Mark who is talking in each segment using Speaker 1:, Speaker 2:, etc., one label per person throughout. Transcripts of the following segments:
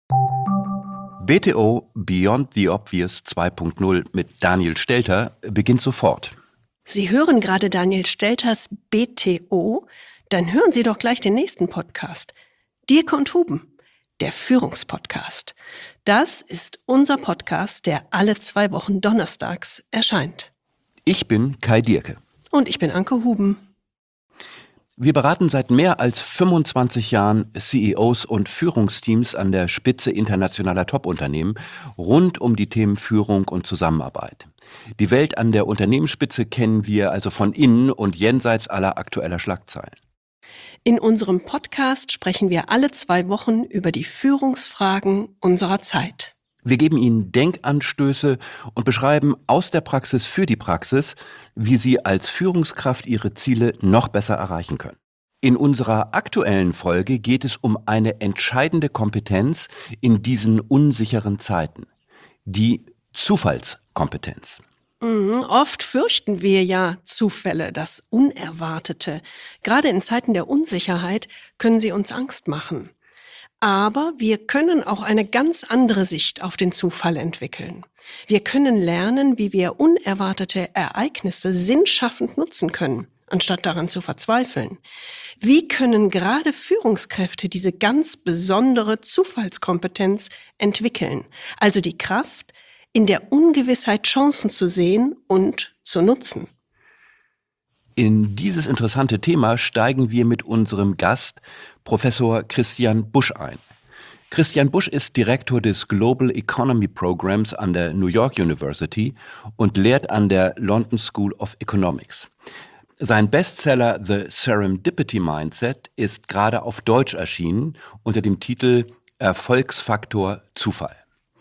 Speaker 1: BTO Beyond the Obvious 2.0 mit Daniel Stelter beginnt sofort.
Speaker 2: Sie hören gerade Daniel Stelters BTO? Dann hören Sie doch gleich den nächsten Podcast. Dierke und Huben, der Führungspodcast. Das ist unser Podcast, der alle 2 Wochen donnerstags erscheint.
Speaker 1: Ich bin Kai Dierke.
Speaker 2: Und ich bin Anke Huben.
Speaker 1: Wir beraten seit mehr als 25 Jahren CEOs und Führungsteams an der Spitze internationaler Top-Unternehmen rund um die Themen Führung und Zusammenarbeit. Die Welt an der Unternehmensspitze kennen wir also von innen und jenseits aller aktueller Schlagzeilen.
Speaker 2: In unserem Podcast sprechen wir alle 2 Wochen über die Führungsfragen unserer Zeit.
Speaker 1: Wir geben Ihnen Denkanstöße und beschreiben aus der Praxis für die Praxis, wie Sie als Führungskraft Ihre Ziele noch besser erreichen können. In unserer aktuellen Folge geht es um eine entscheidende Kompetenz in diesen unsicheren Zeiten: die Zufallskompetenz.
Speaker 2: Oft fürchten wir ja Zufälle, das Unerwartete. Gerade in Zeiten der Unsicherheit können sie uns Angst machen. Aber wir können auch eine ganz andere Sicht auf den Zufall entwickeln. Wir können lernen, wie wir unerwartete Ereignisse sinnschaffend nutzen können, anstatt daran zu verzweifeln. Wie können gerade Führungskräfte diese ganz besondere Zufallskompetenz entwickeln? Also die Kraft, in der Ungewissheit Chancen zu sehen und zu nutzen.
Speaker 1: In dieses interessante Thema steigen wir mit unserem Gast, Professor Christian Busch, ein. Christian Busch ist Direktor des Global Economy Programs an der New York University und lehrt an der London School of Economics. Sein Bestseller The Serendipity Mindset ist gerade auf Deutsch erschienen unter dem Titel Erfolgsfaktor Zufall.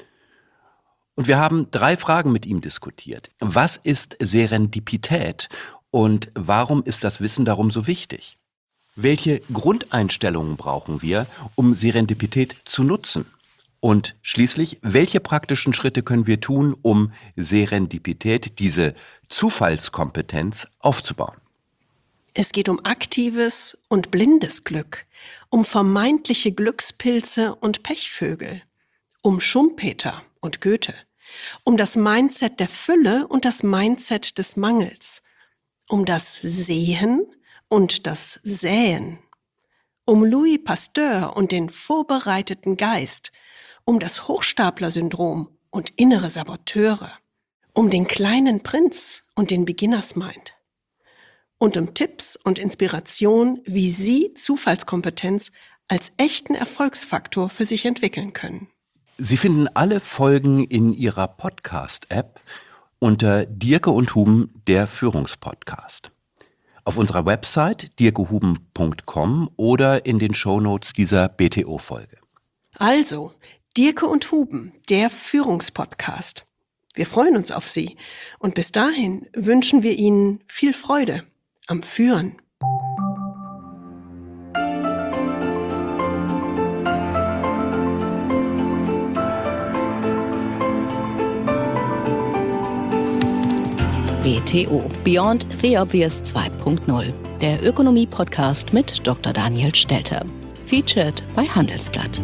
Speaker 1: Und wir haben 3 Fragen mit ihm diskutiert. Was ist Serendipität und warum ist das Wissen darum so wichtig? Welche Grundeinstellungen brauchen wir, um Serendipität zu nutzen? Und schließlich, welche praktischen Schritte können wir tun, um Serendipität, diese Zufallskompetenz, aufzubauen?
Speaker 2: Es geht um aktives und blindes Glück, um vermeintliche Glückspilze und Pechvögel, um Schumpeter und Goethe, um das Mindset der Fülle und das Mindset des Mangels, um das Sehen und das Säen, um Louis Pasteur und den vorbereiteten Geist, um das Hochstapler-Syndrom und innere Saboteure, um den kleinen Prinz und den Beginners Mind und um Tipps und Inspiration, wie Sie Zufallskompetenz als echten Erfolgsfaktor für sich entwickeln können.
Speaker 1: Sie finden alle Folgen in Ihrer Podcast-App unter Dierke und Huben, der Führungspodcast. Auf unserer Website dierkehuben.com oder in den Shownotes dieser BTO-Folge.
Speaker 2: Also, Dierke und Huben, der Führungspodcast. Wir freuen uns auf Sie und bis dahin wünschen wir Ihnen viel Freude am Führen.
Speaker 3: BTO Beyond the Obvious 2.0, der Ökonomie-Podcast mit Dr. Daniel Stelter. Featured bei Handelsblatt.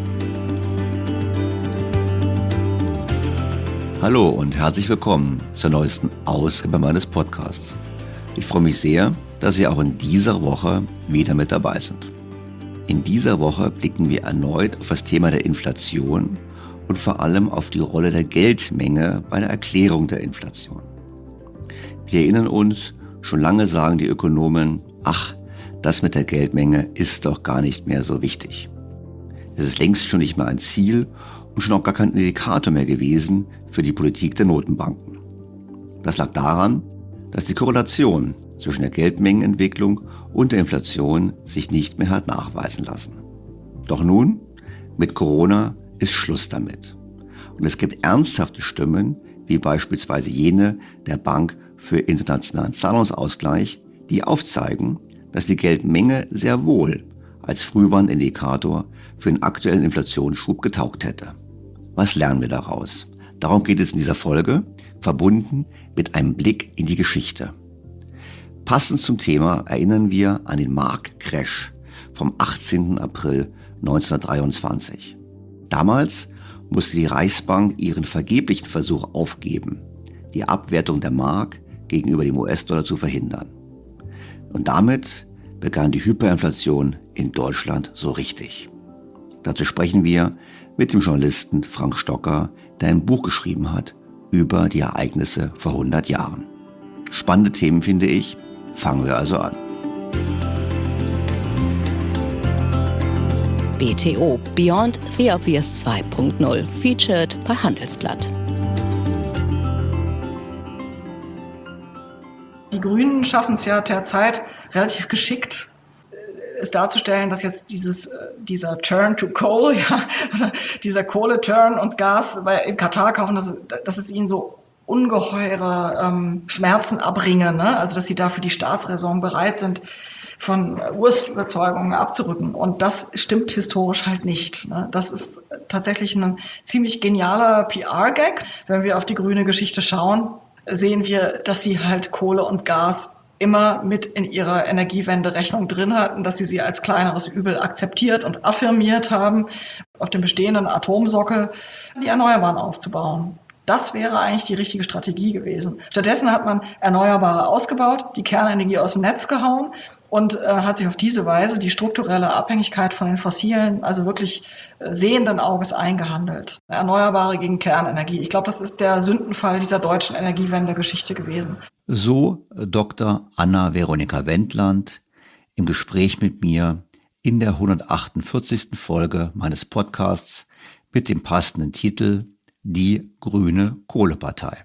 Speaker 4: Hallo und herzlich willkommen zur neuesten Ausgabe meines Podcasts. Ich freue mich sehr, dass Sie auch in dieser Woche wieder mit dabei sind. In dieser Woche blicken wir erneut auf das Thema der Inflation und vor allem auf die Rolle der Geldmenge bei der Erklärung der Inflation. Wir erinnern uns, schon lange sagen die Ökonomen, ach, das mit der Geldmenge ist doch gar nicht mehr so wichtig. Es ist längst schon nicht mehr ein Ziel und schon auch gar kein Indikator mehr gewesen für die Politik der Notenbanken. Das lag daran, dass die Korrelation zwischen der Geldmengenentwicklung und der Inflation sich nicht mehr hat nachweisen lassen. Doch nun, mit Corona, ist Schluss damit. Und es gibt ernsthafte Stimmen, wie beispielsweise jene der Bank für internationalen Zahlungsausgleich, die aufzeigen, dass die Geldmenge sehr wohl als Frühwarnindikator für den aktuellen Inflationsschub getaugt hätte. Was lernen wir daraus? Darum geht es in dieser Folge, verbunden mit einem Blick in die Geschichte. Passend zum Thema erinnern wir an den Marktcrash vom 18. April 1923. Damals musste die Reichsbank ihren vergeblichen Versuch aufgeben, die Abwertung der Mark gegenüber dem US-Dollar zu verhindern. Und damit begann die Hyperinflation in Deutschland so richtig. Dazu sprechen wir mit dem Journalisten Frank Stocker, der ein Buch geschrieben hat über die Ereignisse vor 100 Jahren. Spannende Themen, finde ich. Fangen wir also an.
Speaker 3: BTO Beyond the Obvious 2.0 featured bei Handelsblatt.
Speaker 5: Die Grünen schaffen es ja derzeit relativ geschickt, es darzustellen, dass jetzt dieser Turn to Coal, ja, dieser Kohle-Turn und Gas in Katar kaufen, dass es ihnen so ungeheure Schmerzen abbringe, ne? Also dass sie da für die Staatsräson bereit sind, von Urstüberzeugungen abzurücken. Und das stimmt historisch halt nicht, ne? Das ist tatsächlich ein ziemlich genialer PR-Gag. Wenn wir auf die grüne Geschichte schauen, sehen wir, dass sie halt Kohle und Gas immer mit in ihrer Energiewende-Rechnung drin hatten, dass sie als kleineres Übel akzeptiert und affirmiert haben, auf dem bestehenden Atomsockel die Erneuerbaren aufzubauen. Das wäre eigentlich die richtige Strategie gewesen. Stattdessen hat man Erneuerbare ausgebaut, die Kernenergie aus dem Netz gehauen und hat sich auf diese Weise die strukturelle Abhängigkeit von den fossilen, also wirklich sehenden Auges eingehandelt. Erneuerbare gegen Kernenergie. Ich glaube, das ist der Sündenfall dieser deutschen Energiewende-Geschichte gewesen.
Speaker 4: So Dr. Anna-Veronika Wendland im Gespräch mit mir in der 148. Folge meines Podcasts mit dem passenden Titel Die Grüne Kohlepartei.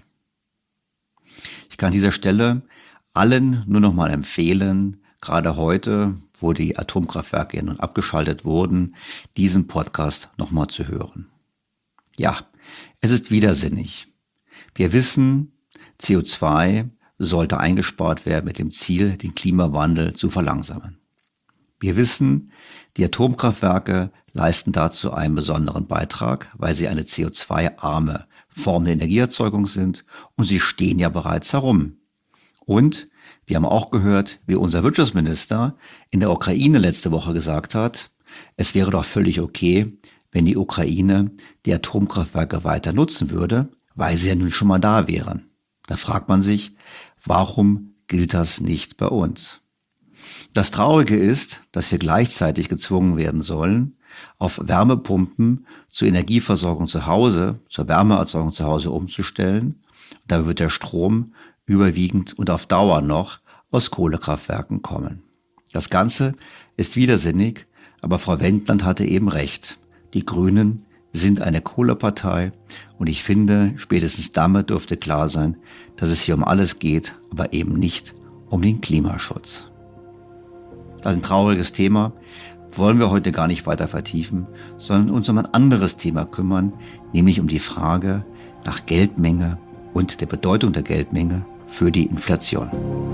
Speaker 4: Ich kann an dieser Stelle allen nur noch mal empfehlen, gerade heute, wo die Atomkraftwerke ja nun abgeschaltet wurden, diesen Podcast nochmal zu hören. Ja, es ist widersinnig. Wir wissen, CO2 sollte eingespart werden mit dem Ziel, den Klimawandel zu verlangsamen. Wir wissen, die Atomkraftwerke leisten dazu einen besonderen Beitrag, weil sie eine CO2-arme Form der Energieerzeugung sind und sie stehen ja bereits herum. Und wir haben auch gehört, wie unser Wirtschaftsminister in der Ukraine letzte Woche gesagt hat, es wäre doch völlig okay, wenn die Ukraine die Atomkraftwerke weiter nutzen würde, weil sie ja nun schon mal da wären. Da fragt man sich, warum gilt das nicht bei uns? Das Traurige ist, dass wir gleichzeitig gezwungen werden sollen, auf Wärmepumpen zur Energieversorgung zu Hause, zur Wärmeerzeugung zu Hause umzustellen. Da wird der Strom überwiegend und auf Dauer noch aus Kohlekraftwerken kommen. Das Ganze ist widersinnig, aber Frau Wendland hatte eben recht. Die Grünen sind eine Kohlepartei und ich finde, spätestens damit dürfte klar sein, dass es hier um alles geht, aber eben nicht um den Klimaschutz. Das ist ein trauriges Thema, wollen wir heute gar nicht weiter vertiefen, sondern uns um ein anderes Thema kümmern, nämlich um die Frage nach Geldmenge und der Bedeutung der Geldmenge für die Inflation.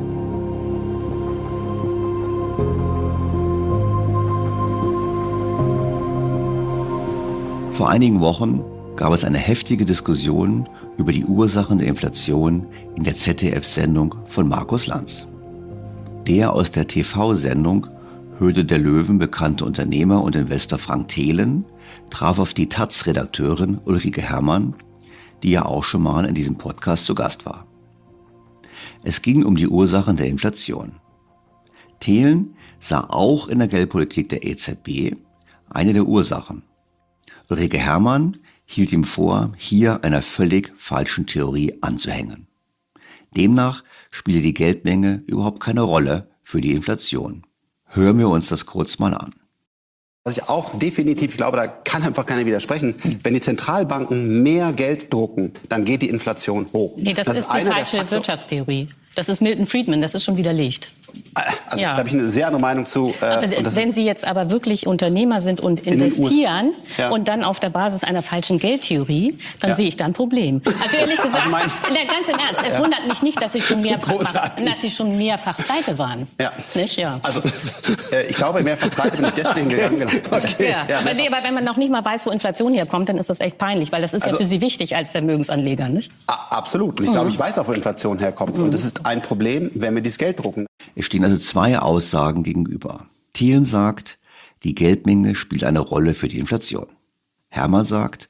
Speaker 4: Vor einigen Wochen gab es eine heftige Diskussion über die Ursachen der Inflation in der ZDF-Sendung von Markus Lanz. Der aus der TV-Sendung Höhle der Löwen bekannte Unternehmer und Investor Frank Thelen traf auf die taz-Redakteurin Ulrike Herrmann, die ja auch schon mal in diesem Podcast zu Gast war. Es ging um die Ursachen der Inflation. Thelen sah auch in der Geldpolitik der EZB eine der Ursachen. Ulrike Herrmann hielt ihm vor, hier einer völlig falschen Theorie anzuhängen. Demnach spiele die Geldmenge überhaupt keine Rolle für die Inflation. Hören wir uns das kurz mal an.
Speaker 6: Was ich auch definitiv, ich glaube, da kann einfach keiner widersprechen. Wenn die Zentralbanken mehr Geld drucken, dann geht die Inflation hoch.
Speaker 7: Nee, das ist die falsche Wirtschaftstheorie. Das ist Milton Friedman, das ist schon widerlegt.
Speaker 6: Also da habe ich eine sehr andere Meinung zu.
Speaker 7: Wenn Sie jetzt aber wirklich Unternehmer sind und investieren und dann auf der Basis einer falschen Geldtheorie, dann sehe ich da ein Problem. Also ehrlich gesagt, ganz im Ernst, es wundert mich nicht, dass Sie schon mehrfach pleite waren.
Speaker 6: Ja.
Speaker 7: Nicht? Ja.
Speaker 6: Also ich glaube, mehrfach pleite bin ich deswegen gegangen. Genau.
Speaker 7: Okay. Ja. Aber wenn man noch nicht mal weiß, wo Inflation herkommt, dann ist das echt peinlich, weil das ist ja für Sie wichtig als Vermögensanleger. Nicht?
Speaker 6: Absolut. Und ich glaube, ich weiß auch, wo Inflation herkommt. Und das ist ein Problem, wenn wir dieses Geld drucken.
Speaker 4: Es stehen also zwei Aussagen gegenüber. Thelen sagt, die Geldmenge spielt eine Rolle für die Inflation. Herrmann sagt,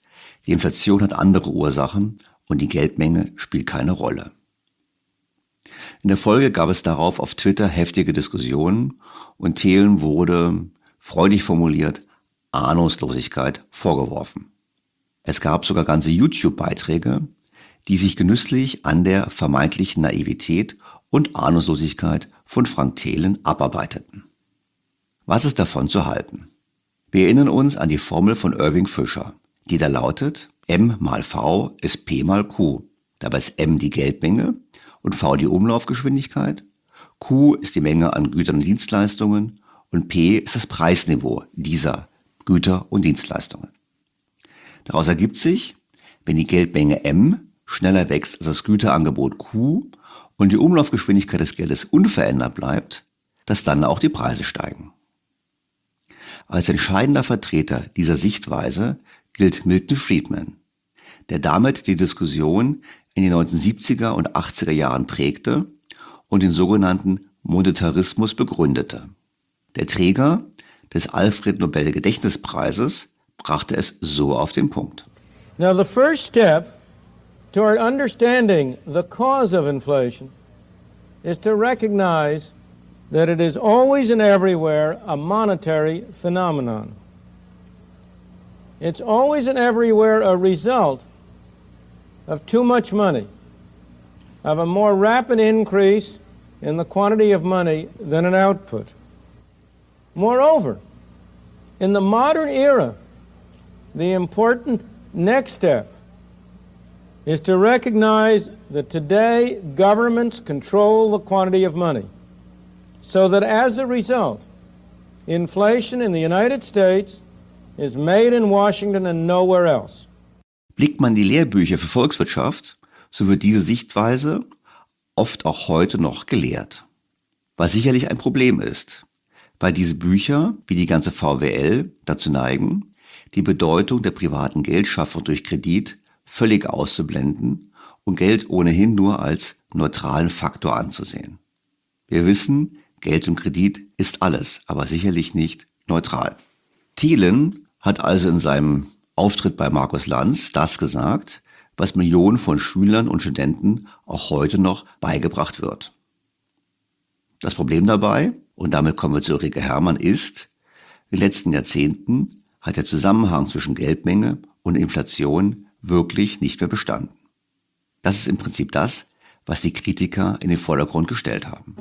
Speaker 4: Die Inflation hat andere Ursachen und die Geldmenge spielt keine Rolle. In der Folge gab es darauf auf Twitter heftige Diskussionen und Thelen wurde, freudig formuliert, Ahnungslosigkeit vorgeworfen. Es gab sogar ganze YouTube-Beiträge, die sich genüsslich an der vermeintlichen Naivität und Ahnungslosigkeit von Frank Thelen abarbeiteten. Was ist davon zu halten? Wir erinnern uns an die Formel von Irving Fisher, die da lautet, M mal V ist P mal Q. Dabei ist M die Geldmenge und V die Umlaufgeschwindigkeit, Q ist die Menge an Gütern und Dienstleistungen und P ist das Preisniveau dieser Güter und Dienstleistungen. Daraus ergibt sich, wenn die Geldmenge M schneller wächst als das Güterangebot Q und die Umlaufgeschwindigkeit des Geldes unverändert bleibt, dass dann auch die Preise steigen. Als entscheidender Vertreter dieser Sichtweise gilt Milton Friedman, der damit die Diskussion in den 1970er und 80er Jahren prägte und den sogenannten Monetarismus begründete. Der Träger des Alfred-Nobel-Gedächtnispreises brachte es so auf den Punkt.
Speaker 8: Now the first step toward understanding the cause of inflation is to recognize that it is always and everywhere a monetary phenomenon. It's always and everywhere a result of too much money, of a more rapid increase in the quantity of money than an output. Moreover, in the modern era, the important next step is to recognize that today governments control the quantity of money, so that as a result, inflation in the United States is made in Washington and nowhere else.
Speaker 4: Blickt man die Lehrbücher für Volkswirtschaft, so wird diese Sichtweise oft auch heute noch gelehrt. Was sicherlich ein Problem ist, weil diese Bücher, wie die ganze VWL, dazu neigen, die Bedeutung der privaten Geldschaffung durch Kredit völlig auszublenden und Geld ohnehin nur als neutralen Faktor anzusehen. Wir wissen, Geld und Kredit ist alles, aber sicherlich nicht neutral. Thelen hat also in seinem Auftritt bei Markus Lanz das gesagt, was Millionen von Schülern und Studenten auch heute noch beigebracht wird. Das Problem dabei, und damit kommen wir zu Ulrike Herrmann, ist, in den letzten Jahrzehnten hat der Zusammenhang zwischen Geldmenge und Inflation wirklich nicht mehr bestanden. Das ist im Prinzip das, was die Kritiker in den Vordergrund gestellt haben.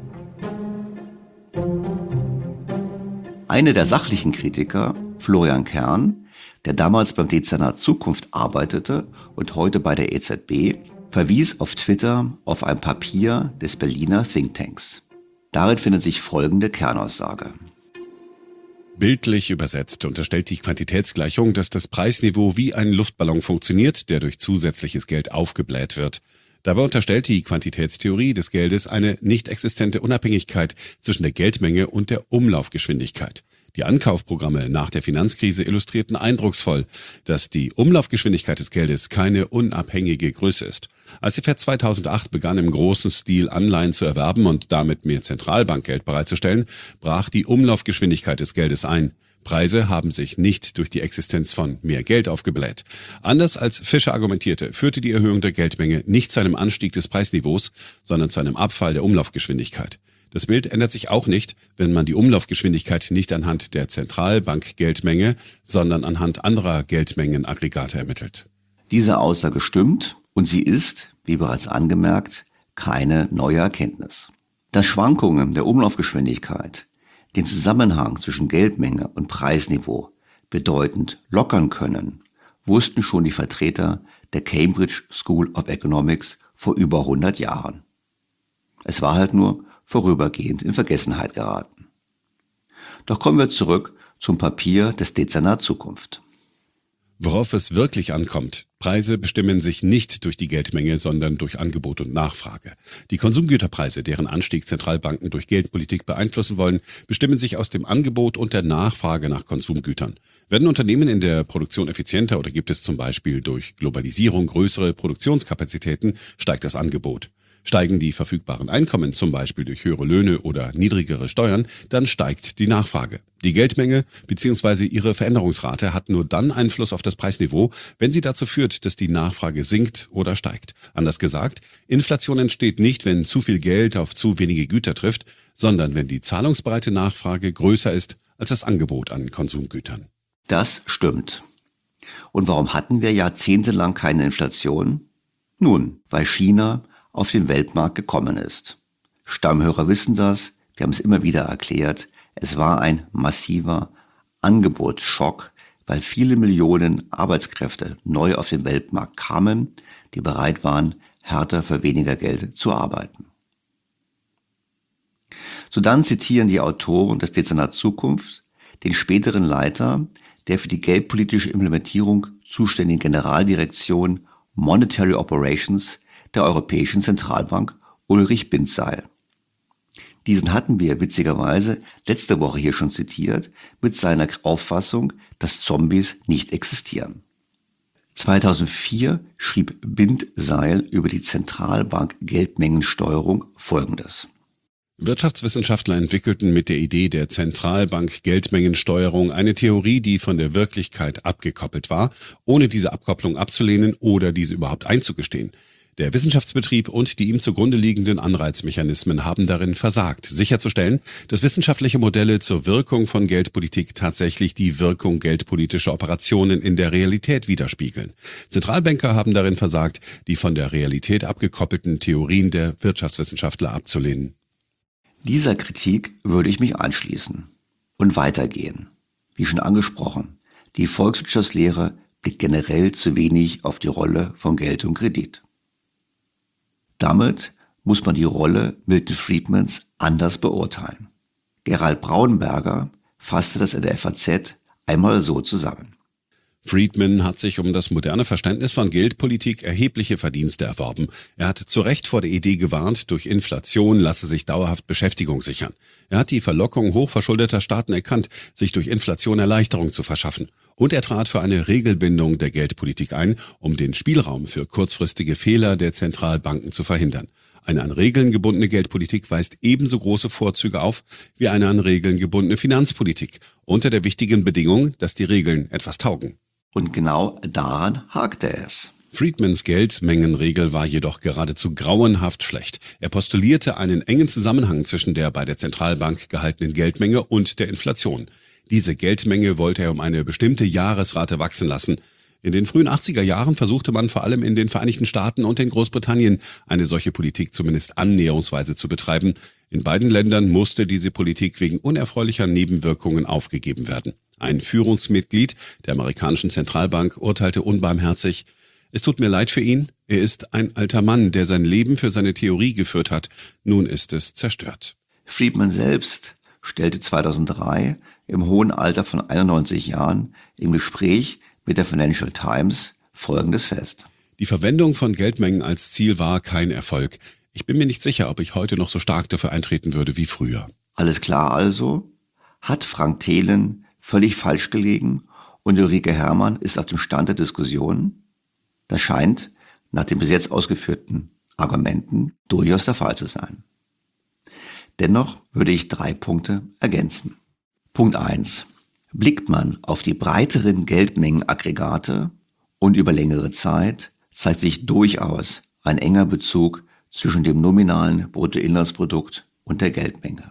Speaker 4: Einer der sachlichen Kritiker, Florian Kern, der damals beim Dezernat Zukunft arbeitete und heute bei der EZB, verwies auf Twitter auf ein Papier des Berliner Thinktanks. Darin findet sich folgende Kernaussage.
Speaker 9: Bildlich übersetzt unterstellt die Quantitätsgleichung, dass das Preisniveau wie ein Luftballon funktioniert, der durch zusätzliches Geld aufgebläht wird. Dabei unterstellt die Quantitätstheorie des Geldes eine nicht existente Unabhängigkeit zwischen der Geldmenge und der Umlaufgeschwindigkeit. Die Ankaufprogramme nach der Finanzkrise illustrierten eindrucksvoll, dass die Umlaufgeschwindigkeit des Geldes keine unabhängige Größe ist. Als die Fed 2008 begann, im großen Stil Anleihen zu erwerben und damit mehr Zentralbankgeld bereitzustellen, brach die Umlaufgeschwindigkeit des Geldes ein. Preise haben sich nicht durch die Existenz von mehr Geld aufgebläht. Anders als Fischer argumentierte, führte die Erhöhung der Geldmenge nicht zu einem Anstieg des Preisniveaus, sondern zu einem Abfall der Umlaufgeschwindigkeit. Das Bild ändert sich auch nicht, wenn man die Umlaufgeschwindigkeit nicht anhand der Zentralbankgeldmenge, sondern anhand anderer Geldmengenaggregate ermittelt.
Speaker 4: Diese Aussage stimmt und sie ist, wie bereits angemerkt, keine neue Erkenntnis. Dass Schwankungen der Umlaufgeschwindigkeit den Zusammenhang zwischen Geldmenge und Preisniveau bedeutend lockern können, wussten schon die Vertreter der Cambridge School of Economics vor über 100 Jahren. Es war halt nur vorübergehend in Vergessenheit geraten. Doch kommen wir zurück zum Papier des Dezernat Zukunft.
Speaker 9: Worauf es wirklich ankommt: Preise bestimmen sich nicht durch die Geldmenge, sondern durch Angebot und Nachfrage. Die Konsumgüterpreise, deren Anstieg Zentralbanken durch Geldpolitik beeinflussen wollen, bestimmen sich aus dem Angebot und der Nachfrage nach Konsumgütern. Werden Unternehmen in der Produktion effizienter oder gibt es zum Beispiel durch Globalisierung größere Produktionskapazitäten, steigt das Angebot. Steigen die verfügbaren Einkommen zum Beispiel durch höhere Löhne oder niedrigere Steuern, dann steigt die Nachfrage. Die Geldmenge bzw. ihre Veränderungsrate hat nur dann Einfluss auf das Preisniveau, wenn sie dazu führt, dass die Nachfrage sinkt oder steigt. Anders gesagt, Inflation entsteht nicht, wenn zu viel Geld auf zu wenige Güter trifft, sondern wenn die zahlungsbereite Nachfrage größer ist als das Angebot an Konsumgütern.
Speaker 4: Das stimmt. Und warum hatten wir jahrzehntelang keine Inflation? Nun, weil China auf den Weltmarkt gekommen ist. Stammhörer wissen das, wir haben es immer wieder erklärt. Es war ein massiver Angebotsschock, weil viele Millionen Arbeitskräfte neu auf den Weltmarkt kamen, die bereit waren, härter für weniger Geld zu arbeiten. So dann zitieren die Autoren des Dezernats Zukunft den späteren Leiter der für die geldpolitische Implementierung zuständigen Generaldirektion Monetary Operations der Europäischen Zentralbank, Ulrich Bindseil. Diesen hatten wir witzigerweise letzte Woche hier schon zitiert mit seiner Auffassung, dass Zombies nicht existieren. 2004 schrieb Bindseil über die Zentralbank-Geldmengensteuerung Folgendes.
Speaker 9: Wirtschaftswissenschaftler entwickelten mit der Idee der Zentralbank-Geldmengensteuerung eine Theorie, die von der Wirklichkeit abgekoppelt war, ohne diese Abkopplung abzulehnen oder diese überhaupt einzugestehen. Der Wissenschaftsbetrieb und die ihm zugrunde liegenden Anreizmechanismen haben darin versagt, sicherzustellen, dass wissenschaftliche Modelle zur Wirkung von Geldpolitik tatsächlich die Wirkung geldpolitischer Operationen in der Realität widerspiegeln. Zentralbanker haben darin versagt, die von der Realität abgekoppelten Theorien der Wirtschaftswissenschaftler abzulehnen.
Speaker 4: Dieser Kritik würde ich mich anschließen und weitergehen. Wie schon angesprochen, die Volkswirtschaftslehre blickt generell zu wenig auf die Rolle von Geld und Kredit. Damit muss man die Rolle Milton Friedmans anders beurteilen. Gerald Braunberger fasste das in der FAZ einmal so zusammen.
Speaker 9: Friedman hat sich um das moderne Verständnis von Geldpolitik erhebliche Verdienste erworben. Er hat zu Recht vor der Idee gewarnt, durch Inflation lasse sich dauerhaft Beschäftigung sichern. Er hat die Verlockung hochverschuldeter Staaten erkannt, sich durch Inflation Erleichterung zu verschaffen. Und er trat für eine Regelbindung der Geldpolitik ein, um den Spielraum für kurzfristige Fehler der Zentralbanken zu verhindern. Eine an Regeln gebundene Geldpolitik weist ebenso große Vorzüge auf wie eine an Regeln gebundene Finanzpolitik, unter der wichtigen Bedingung, dass die Regeln etwas taugen.
Speaker 4: Und genau daran hakte es.
Speaker 9: Friedmans Geldmengenregel war jedoch geradezu grauenhaft schlecht. Er postulierte einen engen Zusammenhang zwischen der bei der Zentralbank gehaltenen Geldmenge und der Inflation. Diese Geldmenge wollte er um eine bestimmte Jahresrate wachsen lassen. In den frühen 80er Jahren versuchte man vor allem in den Vereinigten Staaten und in Großbritannien eine solche Politik zumindest annäherungsweise zu betreiben. In beiden Ländern musste diese Politik wegen unerfreulicher Nebenwirkungen aufgegeben werden. Ein Führungsmitglied der amerikanischen Zentralbank urteilte unbarmherzig: Es tut mir leid für ihn, er ist ein alter Mann, der sein Leben für seine Theorie geführt hat. Nun ist es zerstört.
Speaker 4: Friedman selbst stellte 2003 im hohen Alter von 91 Jahren im Gespräch mit der Financial Times Folgendes fest.
Speaker 9: Die Verwendung von Geldmengen als Ziel war kein Erfolg. Ich bin mir nicht sicher, ob ich heute noch so stark dafür eintreten würde wie früher.
Speaker 4: Alles klar also? Hat Frank Thelen völlig falsch gelegen und Ulrike Herrmann ist auf dem Stand der Diskussion? Das scheint nach den bis jetzt ausgeführten Argumenten durchaus der Fall zu sein. Dennoch würde ich 3 Punkte ergänzen. Punkt 1. Blickt man auf die breiteren Geldmengenaggregate und über längere Zeit, zeigt sich durchaus ein enger Bezug zwischen dem nominalen Bruttoinlandsprodukt und der Geldmenge.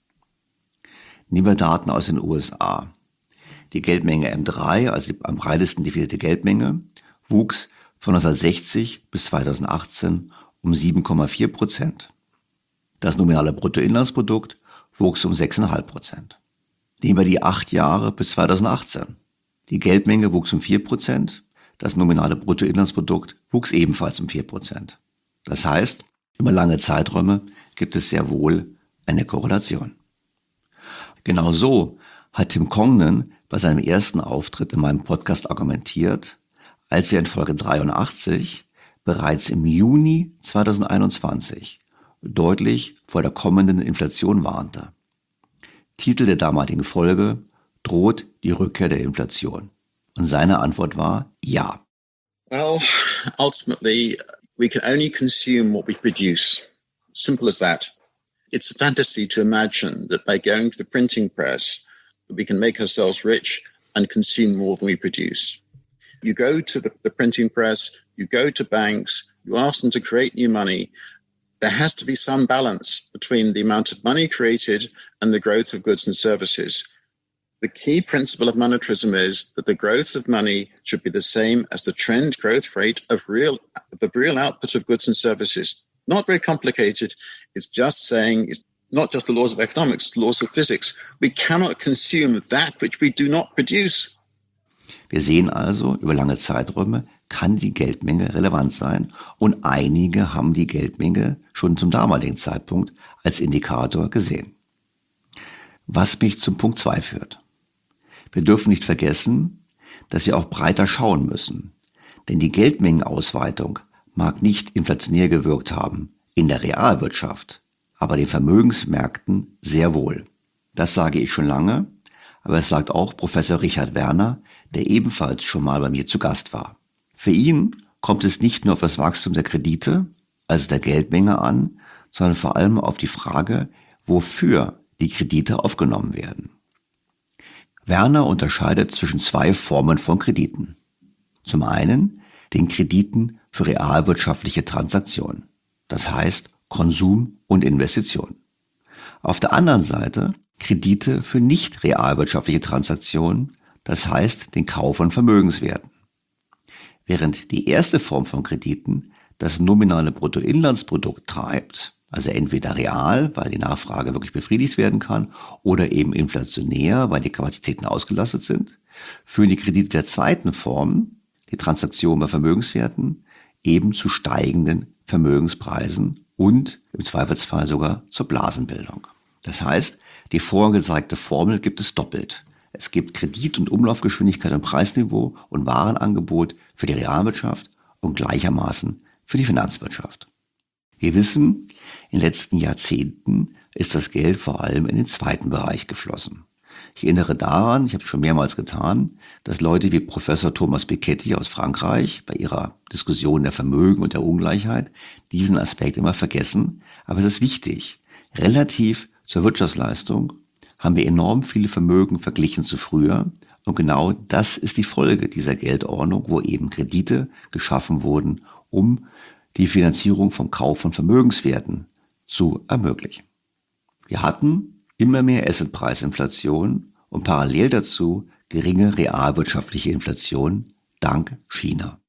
Speaker 4: Nehmen wir Daten aus den USA. Die Geldmenge M3, also die am breitesten definierte Geldmenge, wuchs von 1960 bis 2018 um 7,4%. Das nominale Bruttoinlandsprodukt wuchs um 6,5%. Nehmen wir die 8 Jahre bis 2018. Die Geldmenge wuchs um 4%, das nominale Bruttoinlandsprodukt wuchs ebenfalls um 4%. Das heißt, über lange Zeiträume gibt es sehr wohl eine Korrelation. Genau so hat Tim Congdon bei seinem ersten Auftritt in meinem Podcast argumentiert, als er in Folge 83 bereits im Juni 2021 deutlich vor der kommenden Inflation warnte. Titel der damaligen Folge: Droht die Rückkehr der Inflation? Und seine Antwort war ja.
Speaker 10: Well, ultimately, We can only consume what we produce. Simple as that. It's a fantasy to imagine that by going to the printing press, we can make ourselves rich and consume more than we produce. You go to the printing press, you go to banks, you ask them to create new money. There has to be some balance between the amount of money created and the growth of goods and services. The key principle of monetarism is that the growth of money should be the same as the trend growth rate of the real output of goods and services. Not very complicated. It's just saying, it's not just the laws of economics, the laws of physics. We cannot consume that which we do not produce.
Speaker 4: Wir sehen also, über lange Zeiträume kann die Geldmenge relevant sein und einige haben die Geldmenge schon zum damaligen Zeitpunkt als Indikator gesehen. Was mich zum Punkt 2 führt. Wir dürfen nicht vergessen, dass wir auch breiter schauen müssen, denn die Geldmengenausweitung mag nicht inflationär gewirkt haben in der Realwirtschaft, aber den Vermögensmärkten sehr wohl. Das sage ich schon lange, aber es sagt auch Professor Richard Werner, der ebenfalls schon mal bei mir zu Gast war. Für ihn kommt es nicht nur auf das Wachstum der Kredite, also der Geldmenge an, sondern vor allem auf die Frage, wofür die Kredite aufgenommen werden. Werner unterscheidet zwischen 2 Formen von Krediten. Zum einen den Krediten für realwirtschaftliche Transaktionen, das heißt Konsum und Investition. Auf der anderen Seite Kredite für nicht realwirtschaftliche Transaktionen, das heißt den Kauf von Vermögenswerten. Während die erste Form von Krediten das nominale Bruttoinlandsprodukt treibt, also entweder real, weil die Nachfrage wirklich befriedigt werden kann, oder eben inflationär, weil die Kapazitäten ausgelastet sind, führen die Kredite der zweiten Form, die Transaktion bei Vermögenswerten, eben zu steigenden Vermögenspreisen und im Zweifelsfall sogar zur Blasenbildung. Das heißt, die vorhin gezeigte Formel gibt es doppelt. Es gibt Kredit- und Umlaufgeschwindigkeit und Preisniveau und Warenangebot für die Realwirtschaft und gleichermaßen für die Finanzwirtschaft. Wir wissen, in den letzten Jahrzehnten ist das Geld vor allem in den zweiten Bereich geflossen. Ich erinnere daran, ich habe es schon mehrmals getan, dass Leute wie Professor Thomas Piketty aus Frankreich bei ihrer Diskussion der Vermögen und der Ungleichheit diesen Aspekt immer vergessen. Aber es ist wichtig. Relativ zur Wirtschaftsleistung haben wir enorm viele Vermögen verglichen zu früher. Und genau das ist die Folge dieser Geldordnung, wo eben Kredite geschaffen wurden, um die Finanzierung vom Kauf von Vermögenswerten zu ermöglichen. Wir hatten immer mehr Assetpreisinflation und parallel dazu geringe realwirtschaftliche Inflation dank China.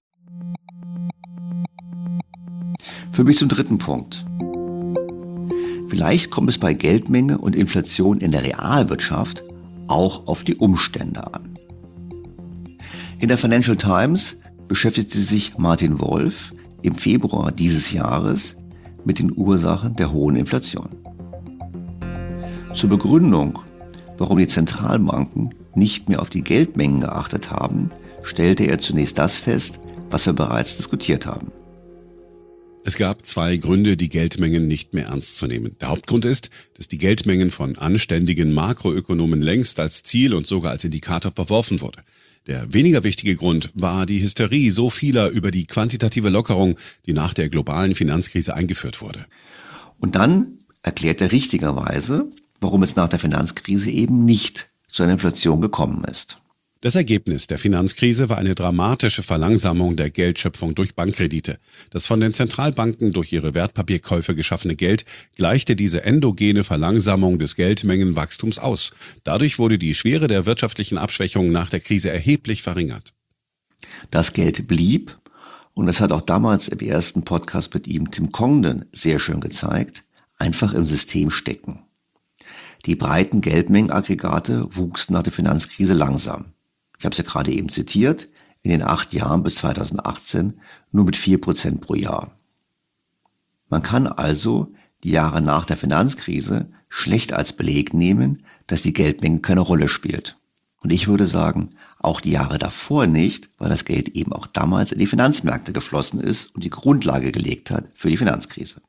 Speaker 4: Für mich zum dritten Punkt. Vielleicht kommt es bei Geldmenge und Inflation in der Realwirtschaft auch auf die Umstände an. In der Financial Times beschäftigte sich Martin Wolf im Februar dieses Jahres mit den Ursachen der hohen Inflation. Zur Begründung, warum die Zentralbanken nicht mehr auf die Geldmengen geachtet haben, stellte er zunächst das fest, was wir bereits diskutiert haben.
Speaker 9: Es gab 2 Gründe, die Geldmengen nicht mehr ernst zu nehmen. Der Hauptgrund ist, dass die Geldmengen von anständigen Makroökonomen längst als Ziel und sogar als Indikator verworfen wurde. Der weniger wichtige Grund war die Hysterie so vieler über die quantitative Lockerung, die nach der globalen Finanzkrise eingeführt wurde.
Speaker 4: Und dann erklärt er richtigerweise, warum es nach der Finanzkrise eben nicht zu einer Inflation gekommen ist.
Speaker 9: Das Ergebnis der Finanzkrise war eine dramatische Verlangsamung der Geldschöpfung durch Bankkredite. Das von den Zentralbanken durch ihre Wertpapierkäufe geschaffene Geld gleichte diese endogene Verlangsamung des Geldmengenwachstums aus. Dadurch wurde die Schwere der wirtschaftlichen Abschwächung nach der Krise erheblich verringert.
Speaker 4: Das Geld blieb, und das hat auch damals im ersten Podcast mit ihm Tim Congdon sehr schön gezeigt, einfach im System stecken. Die breiten Geldmengenaggregate wuchsen nach der Finanzkrise langsam. Ich habe es ja gerade eben zitiert, in den 8 Jahren bis 2018 nur mit 4% pro Jahr. Man kann also die Jahre nach der Finanzkrise schlecht als Beleg nehmen, dass die Geldmenge keine Rolle spielt. Und ich würde sagen, auch die Jahre davor nicht, weil das Geld eben auch damals in die Finanzmärkte geflossen ist und die Grundlage gelegt hat für die Finanzkrise.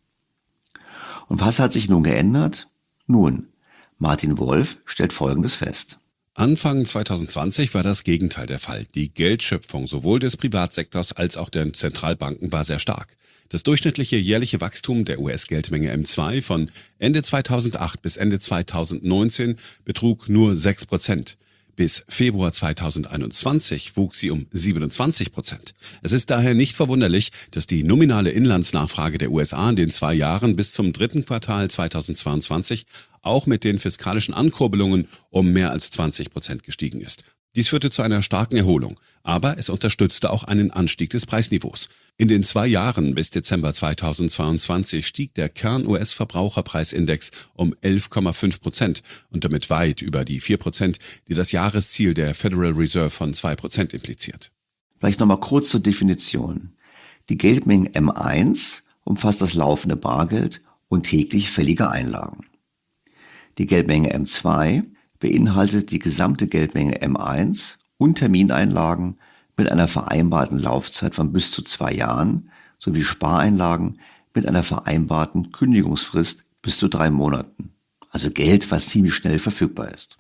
Speaker 4: Und was hat sich nun geändert? Nun, Martin Wolf stellt Folgendes fest.
Speaker 9: Anfang 2020 war das Gegenteil der Fall. Die Geldschöpfung sowohl des Privatsektors als auch der Zentralbanken war sehr stark. Das durchschnittliche jährliche Wachstum der US-Geldmenge M2 von Ende 2008 bis Ende 2019 betrug nur 6%. Bis Februar 2021 wuchs sie um 27%. Es ist daher nicht verwunderlich, dass die nominale Inlandsnachfrage der USA in den 2 Jahren bis zum 3. Quartal 2022 auch mit den fiskalischen Ankurbelungen um mehr als 20% gestiegen ist. Dies führte zu einer starken Erholung, aber es unterstützte auch einen Anstieg des Preisniveaus. In den 2 Jahren bis Dezember 2022 stieg der Kern-US-Verbraucherpreisindex um 11,5% und damit weit über die 4%, die das Jahresziel der Federal Reserve von 2% impliziert.
Speaker 4: Vielleicht nochmal kurz zur Definition. Die Geldmenge M1 umfasst das laufende Bargeld und täglich fällige Einlagen. Die Geldmenge M2 beinhaltet die gesamte Geldmenge M1 und Termineinlagen mit einer vereinbarten Laufzeit von bis zu 2 Jahren sowie Spareinlagen mit einer vereinbarten Kündigungsfrist bis zu 3 Monaten. Also Geld, was ziemlich schnell verfügbar ist.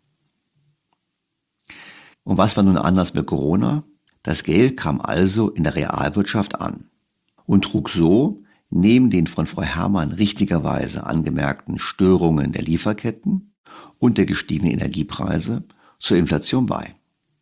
Speaker 4: Und was war nun anders mit Corona? Das Geld kam also in der Realwirtschaft an und trug so neben den von Frau Herrmann richtigerweise angemerkten Störungen der Lieferketten und der gestiegenen Energiepreise zur Inflation bei.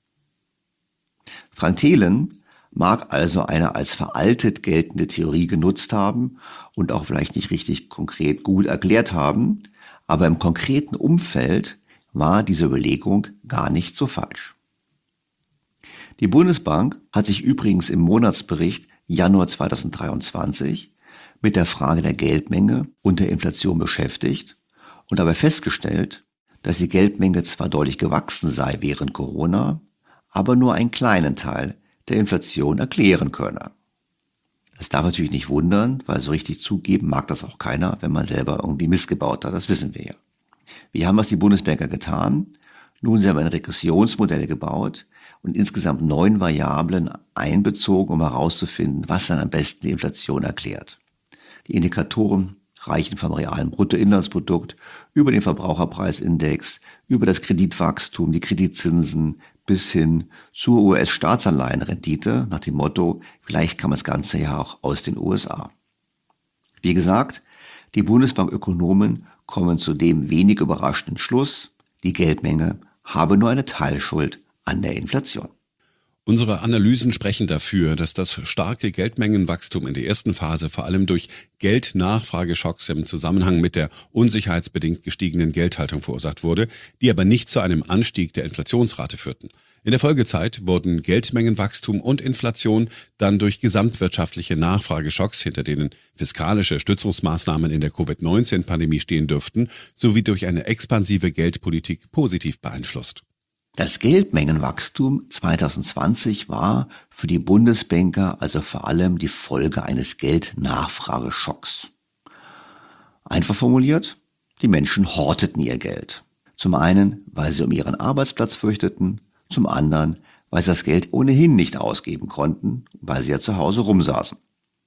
Speaker 4: Frank Thelen mag also eine als veraltet geltende Theorie genutzt haben und auch vielleicht nicht richtig konkret gut erklärt haben, aber im konkreten Umfeld war diese Überlegung gar nicht so falsch. Die Bundesbank hat sich übrigens im Monatsbericht Januar 2023 mit der Frage der Geldmenge und der Inflation beschäftigt und dabei festgestellt, dass die Geldmenge zwar deutlich gewachsen sei während Corona, aber nur einen kleinen Teil der Inflation erklären könne. Das darf natürlich nicht wundern, weil so richtig zugeben mag das auch keiner, wenn man selber irgendwie missgebaut hat, das wissen wir ja. Wie haben das die Bundesbanker getan? Nun, sie haben ein Regressionsmodell gebaut und insgesamt 9 Variablen einbezogen, um herauszufinden, was dann am besten die Inflation erklärt. Die Indikatoren reichen vom realen Bruttoinlandsprodukt über den Verbraucherpreisindex, über das Kreditwachstum, die Kreditzinsen bis hin zur US-Staatsanleihenrendite nach dem Motto, vielleicht kam das Ganze ja auch aus den USA. Wie gesagt, die Bundesbankökonomen kommen zu dem wenig überraschenden Schluss, die Geldmenge habe nur eine Teilschuld an der Inflation.
Speaker 9: Unsere Analysen sprechen dafür, dass das starke Geldmengenwachstum in der ersten Phase vor allem durch Geldnachfrageschocks im Zusammenhang mit der unsicherheitsbedingt gestiegenen Geldhaltung verursacht wurde, die aber nicht zu einem Anstieg der Inflationsrate führten. In der Folgezeit wurden Geldmengenwachstum und Inflation dann durch gesamtwirtschaftliche Nachfrageschocks, hinter denen fiskalische Stützungsmaßnahmen in der Covid-19-Pandemie stehen dürften, sowie durch eine expansive Geldpolitik positiv beeinflusst.
Speaker 4: Das Geldmengenwachstum 2020 war für die Bundesbanker also vor allem die Folge eines Geldnachfrageschocks. Einfach formuliert, die Menschen horteten ihr Geld. Zum einen, weil sie um ihren Arbeitsplatz fürchteten, zum anderen, weil sie das Geld ohnehin nicht ausgeben konnten, weil sie ja zu Hause rumsaßen.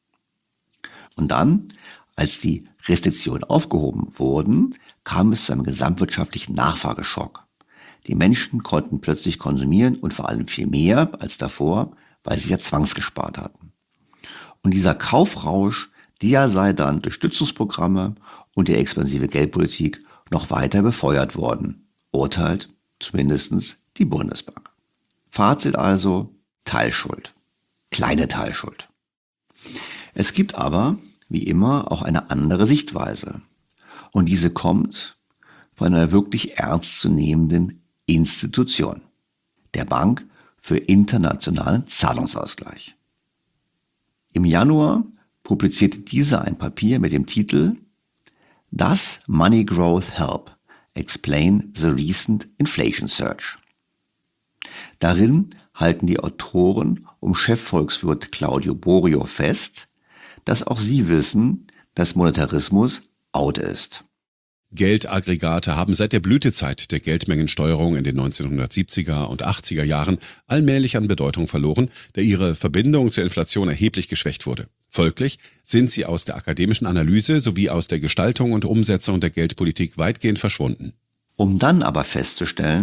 Speaker 4: Und dann, als die Restriktionen aufgehoben wurden, kam es zu einem gesamtwirtschaftlichen Nachfrageschock. Die Menschen konnten plötzlich konsumieren und vor allem viel mehr als davor, weil sie ja zwangsgespart hatten. Und dieser Kaufrausch, der sei dann durch Stützungsprogramme und die expansive Geldpolitik noch weiter befeuert worden, urteilt zumindest die Bundesbank. Fazit also, Teilschuld. Kleine Teilschuld. Es gibt aber, wie immer, auch eine andere Sichtweise. Und diese kommt von einer wirklich ernstzunehmenden Institution, der Bank für internationalen Zahlungsausgleich. Im Januar publizierte diese ein Papier mit dem Titel Does Money Growth Help? Explain the Recent Inflation Surge. Darin halten die Autoren um Chefvolkswirt Claudio Borio fest, dass auch sie wissen, dass Monetarismus out ist.
Speaker 9: Geldaggregate haben seit der Blütezeit der Geldmengensteuerung in den 1970er und 80er Jahren allmählich an Bedeutung verloren, da ihre Verbindung zur Inflation erheblich geschwächt wurde. Folglich sind sie aus der akademischen Analyse sowie aus der Gestaltung und Umsetzung der Geldpolitik weitgehend verschwunden.
Speaker 4: Um dann aber festzustellen,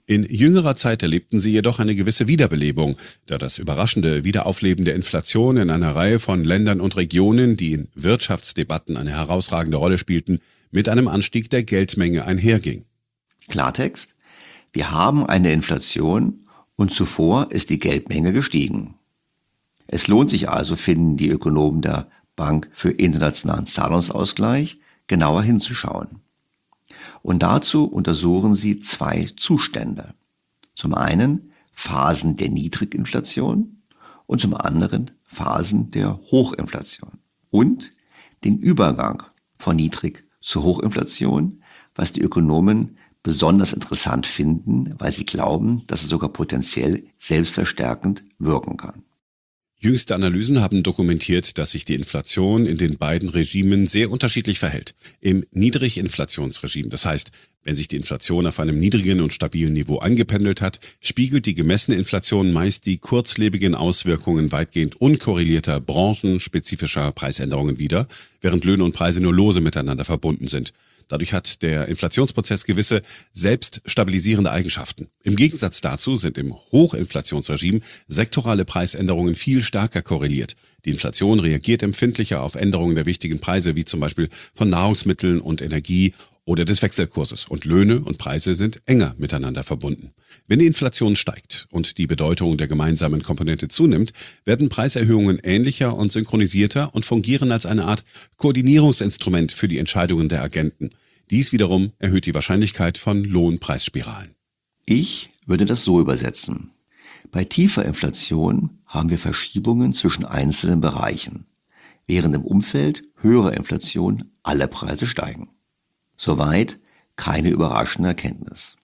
Speaker 9: In jüngerer Zeit erlebten sie jedoch eine gewisse Wiederbelebung, da das überraschende Wiederaufleben der Inflation in einer Reihe von Ländern und Regionen, die in Wirtschaftsdebatten eine herausragende Rolle spielten, mit einem Anstieg der Geldmenge einherging.
Speaker 4: Klartext: Wir haben eine Inflation und zuvor ist die Geldmenge gestiegen. Es lohnt sich also, finden die Ökonomen der Bank für internationalen Zahlungsausgleich, genauer hinzuschauen. Und dazu untersuchen sie zwei Zustände. Zum einen Phasen der Niedriginflation und zum anderen Phasen der Hochinflation. Und den Übergang von Niedrig- zu Hochinflation, was die Ökonomen besonders interessant finden, weil sie glauben, dass es sogar potenziell selbstverstärkend wirken kann.
Speaker 9: Jüngste Analysen haben dokumentiert, dass sich die Inflation in den beiden Regimen sehr unterschiedlich verhält. Im Niedriginflationsregime, das heißt, wenn sich die Inflation auf einem niedrigen und stabilen Niveau eingependelt hat, spiegelt die gemessene Inflation meist die kurzlebigen Auswirkungen weitgehend unkorrelierter branchenspezifischer Preisänderungen wider, während Löhne und Preise nur lose miteinander verbunden sind. Dadurch hat der Inflationsprozess gewisse selbststabilisierende Eigenschaften. Im Gegensatz dazu sind im Hochinflationsregime sektorale Preisänderungen viel stärker korreliert. Die Inflation reagiert empfindlicher auf Änderungen der wichtigen Preise, wie zum Beispiel von Nahrungsmitteln und Energie oder des Wechselkurses. Und Löhne und Preise sind enger miteinander verbunden. Wenn die Inflation steigt und die Bedeutung der gemeinsamen Komponente zunimmt, werden Preiserhöhungen ähnlicher und synchronisierter und fungieren als eine Art Koordinierungsinstrument für die Entscheidungen der Agenten. Dies wiederum erhöht die Wahrscheinlichkeit von Lohnpreisspiralen.
Speaker 4: Ich würde das so übersetzen. Bei tiefer Inflation haben wir Verschiebungen zwischen einzelnen Bereichen, während im Umfeld höherer Inflation alle Preise steigen. Soweit keine überraschende Erkenntnis.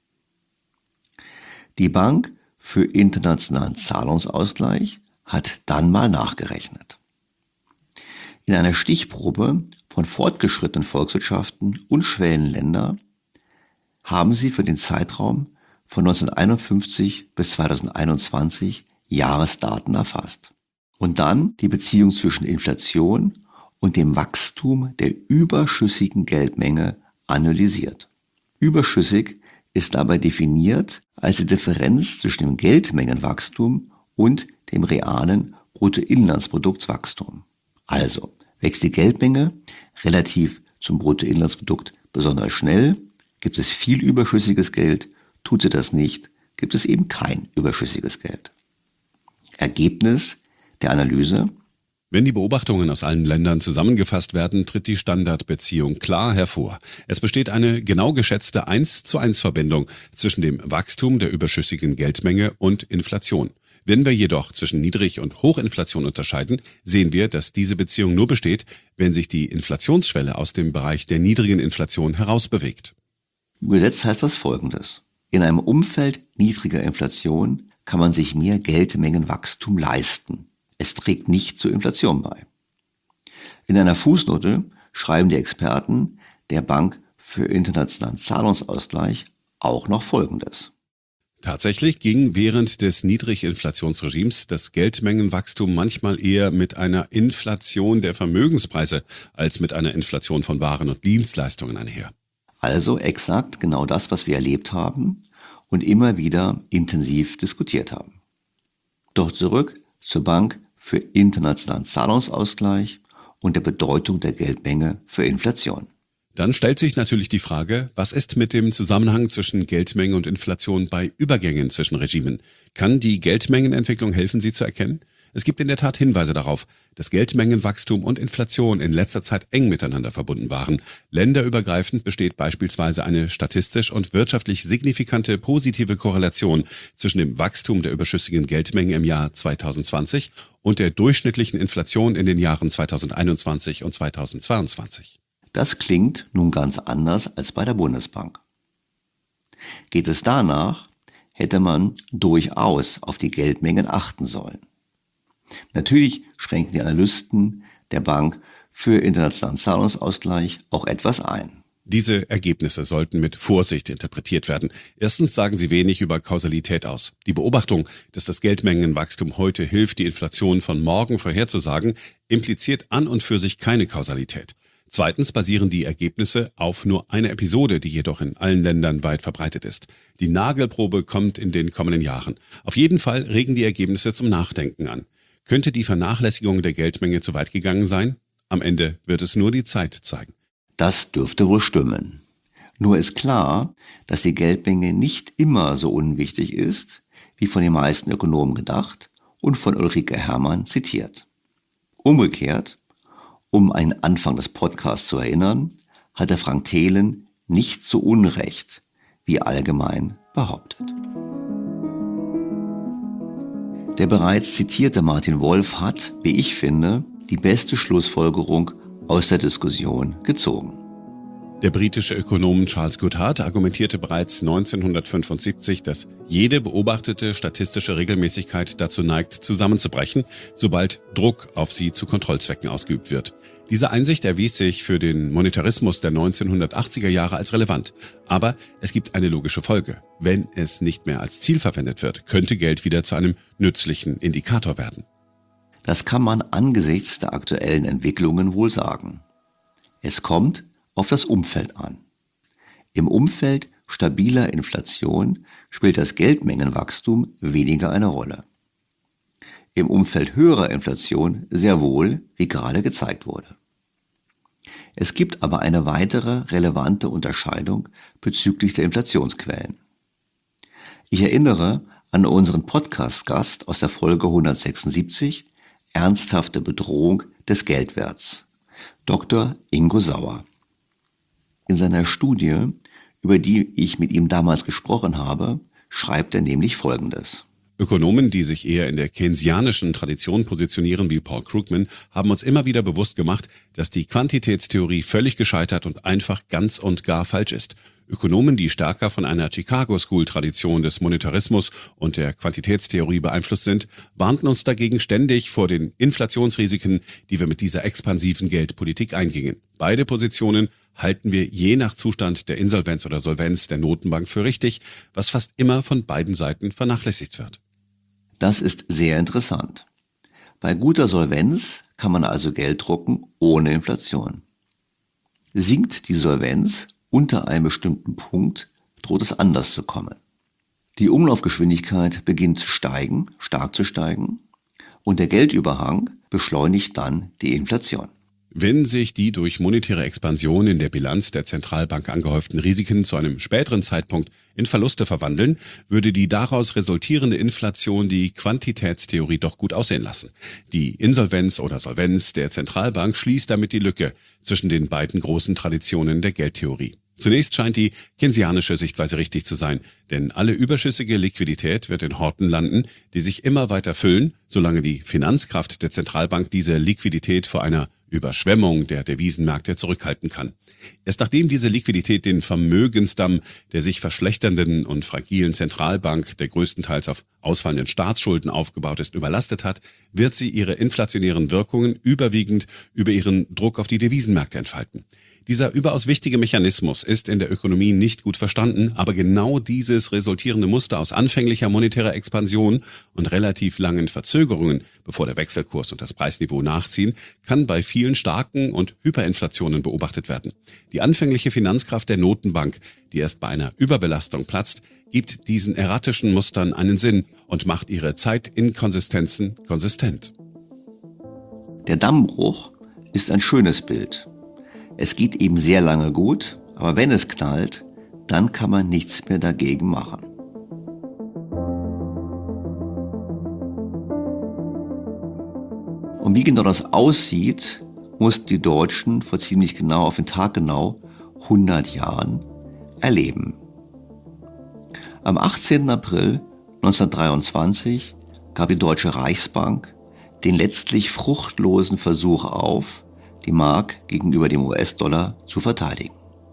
Speaker 4: Die Bank für internationalen Zahlungsausgleich hat dann mal nachgerechnet. In einer Stichprobe von fortgeschrittenen Volkswirtschaften und Schwellenländer haben sie für den Zeitraum von 1951 bis 2021 Jahresdaten erfasst. Und dann die Beziehung zwischen Inflation und dem Wachstum der überschüssigen Geldmenge analysiert. Überschüssig ist dabei definiert als die Differenz zwischen dem Geldmengenwachstum und dem realen Bruttoinlandsproduktswachstum. Also wächst die Geldmenge relativ zum Bruttoinlandsprodukt besonders schnell, gibt es viel überschüssiges Geld, tut sie das nicht, gibt es eben kein überschüssiges Geld. Ergebnis der Analyse:
Speaker 9: Wenn die Beobachtungen aus allen Ländern zusammengefasst werden, tritt die Standardbeziehung klar hervor. Es besteht eine genau geschätzte 1:1 Verbindung zwischen dem Wachstum der überschüssigen Geldmenge und Inflation. Wenn wir jedoch zwischen Niedrig- und Hochinflation unterscheiden, sehen wir, dass diese Beziehung nur besteht, wenn sich die Inflationsschwelle aus dem Bereich der niedrigen Inflation herausbewegt.
Speaker 4: Übersetzt heißt das Folgendes: In einem Umfeld niedriger Inflation kann man sich mehr Geldmengenwachstum leisten. Es trägt nicht zur Inflation bei. In einer Fußnote schreiben die Experten der Bank für internationalen Zahlungsausgleich auch noch Folgendes:
Speaker 9: Tatsächlich ging während des Niedriginflationsregimes das Geldmengenwachstum manchmal eher mit einer Inflation der Vermögenspreise als mit einer Inflation von Waren und Dienstleistungen einher.
Speaker 4: Also exakt genau das, was wir erlebt haben und immer wieder intensiv diskutiert haben. Doch zurück zur Bank für internationalen Zahlungsausgleich und der Bedeutung der Geldmenge für Inflation.
Speaker 9: Dann stellt sich natürlich die Frage, was ist mit dem Zusammenhang zwischen Geldmenge und Inflation bei Übergängen zwischen Regimen? Kann die Geldmengenentwicklung helfen, sie zu erkennen? Es gibt in der Tat Hinweise darauf, dass Geldmengenwachstum und Inflation in letzter Zeit eng miteinander verbunden waren. Länderübergreifend besteht beispielsweise eine statistisch und wirtschaftlich signifikante positive Korrelation zwischen dem Wachstum der überschüssigen Geldmenge im Jahr 2020 und der durchschnittlichen Inflation in den Jahren 2021 und 2022.
Speaker 4: Das klingt nun ganz anders als bei der Bundesbank. Geht es danach, hätte man durchaus auf die Geldmengen achten sollen. Natürlich schränken die Analysten der Bank für internationalen Zahlungsausgleich auch etwas ein.
Speaker 9: Diese Ergebnisse sollten mit Vorsicht interpretiert werden. Erstens sagen sie wenig über Kausalität aus. Die Beobachtung, dass das Geldmengenwachstum heute hilft, die Inflation von morgen vorherzusagen, impliziert an und für sich keine Kausalität. Zweitens basieren die Ergebnisse auf nur einer Episode, die jedoch in allen Ländern weit verbreitet ist. Die Nagelprobe kommt in den kommenden Jahren. Auf jeden Fall regen die Ergebnisse zum Nachdenken an. Könnte die Vernachlässigung der Geldmenge zu weit gegangen sein? Am Ende wird es nur die Zeit zeigen.
Speaker 4: Das dürfte wohl stimmen. Nur ist klar, dass die Geldmenge nicht immer so unwichtig ist, wie von den meisten Ökonomen gedacht und von Ulrike Herrmann zitiert. Umgekehrt, um einen Anfang des Podcasts zu erinnern, hatte Frank Thelen nicht so Unrecht, wie allgemein behauptet. Der bereits zitierte Martin Wolf hat, wie ich finde, die beste Schlussfolgerung aus der Diskussion gezogen.
Speaker 9: Der britische Ökonom Charles Goodhart argumentierte bereits 1975, dass jede beobachtete statistische Regelmäßigkeit dazu neigt, zusammenzubrechen, sobald Druck auf sie zu Kontrollzwecken ausgeübt wird. Diese Einsicht erwies sich für den Monetarismus der 1980er Jahre als relevant. Aber es gibt eine logische Folge. Wenn es nicht mehr als Ziel verwendet wird, könnte Geld wieder zu einem nützlichen Indikator werden.
Speaker 4: Das kann man angesichts der aktuellen Entwicklungen wohl sagen. Es kommt auf das Umfeld an. Im Umfeld stabiler Inflation spielt das Geldmengenwachstum weniger eine Rolle. Im Umfeld höherer Inflation sehr wohl, wie gerade gezeigt wurde. Es gibt aber eine weitere relevante Unterscheidung bezüglich der Inflationsquellen. Ich erinnere an unseren Podcast-Gast aus der Folge 176, Ernsthafte Bedrohung des Geldwerts, Dr. Ingo Sauer. In seiner Studie, über die ich mit ihm damals gesprochen habe, schreibt er nämlich Folgendes.
Speaker 9: Ökonomen, die sich eher in der keynesianischen Tradition positionieren wie Paul Krugman, haben uns immer wieder bewusst gemacht, dass die Quantitätstheorie völlig gescheitert und einfach ganz und gar falsch ist. Ökonomen, die stärker von einer Chicago-School-Tradition des Monetarismus und der Quantitätstheorie beeinflusst sind, warnten uns dagegen ständig vor den Inflationsrisiken, die wir mit dieser expansiven Geldpolitik eingingen. Beide Positionen halten wir je nach Zustand der Insolvenz oder Solvenz der Notenbank für richtig, was fast immer von beiden Seiten vernachlässigt wird.
Speaker 4: Das ist sehr interessant. Bei guter Solvenz kann man also Geld drucken ohne Inflation. Sinkt die Solvenz unter einem bestimmten Punkt, droht es anders zu kommen. Die Umlaufgeschwindigkeit beginnt zu steigen, stark zu steigen, und der Geldüberhang beschleunigt dann die Inflation.
Speaker 9: Wenn sich die durch monetäre Expansion in der Bilanz der Zentralbank angehäuften Risiken zu einem späteren Zeitpunkt in Verluste verwandeln, würde die daraus resultierende Inflation die Quantitätstheorie doch gut aussehen lassen. Die Insolvenz oder Solvenz der Zentralbank schließt damit die Lücke zwischen den beiden großen Traditionen der Geldtheorie. Zunächst scheint die keynesianische Sichtweise richtig zu sein, denn alle überschüssige Liquidität wird in Horten landen, die sich immer weiter füllen, solange die Finanzkraft der Zentralbank diese Liquidität vor einer Überschwemmung der Devisenmärkte zurückhalten kann. Erst nachdem diese Liquidität den Vermögensdamm der sich verschlechternden und fragilen Zentralbank, der größtenteils auf ausfallenden Staatsschulden aufgebaut ist, überlastet hat, wird sie ihre inflationären Wirkungen überwiegend über ihren Druck auf die Devisenmärkte entfalten. Dieser überaus wichtige Mechanismus ist in der Ökonomie nicht gut verstanden, aber genau dieses resultierende Muster aus anfänglicher monetärer Expansion und relativ langen Verzögerungen, bevor der Wechselkurs und das Preisniveau nachziehen, kann bei vielen starken und Hyperinflationen beobachtet werden. Die anfängliche Finanzkraft der Notenbank, die erst bei einer Überbelastung platzt, gibt diesen erratischen Mustern einen Sinn und macht ihre Zeitinkonsistenzen konsistent.
Speaker 4: Der Dammbruch ist ein schönes Bild. Es geht eben sehr lange gut, aber wenn es knallt, dann kann man nichts mehr dagegen machen. Und wie genau das aussieht, mussten die Deutschen vor ziemlich genau auf den Tag genau 100 Jahren erleben. Am 18. April 1923 gab die Deutsche Reichsbank den letztlich fruchtlosen Versuch auf, die Mark gegenüber dem US-Dollar zu verteidigen.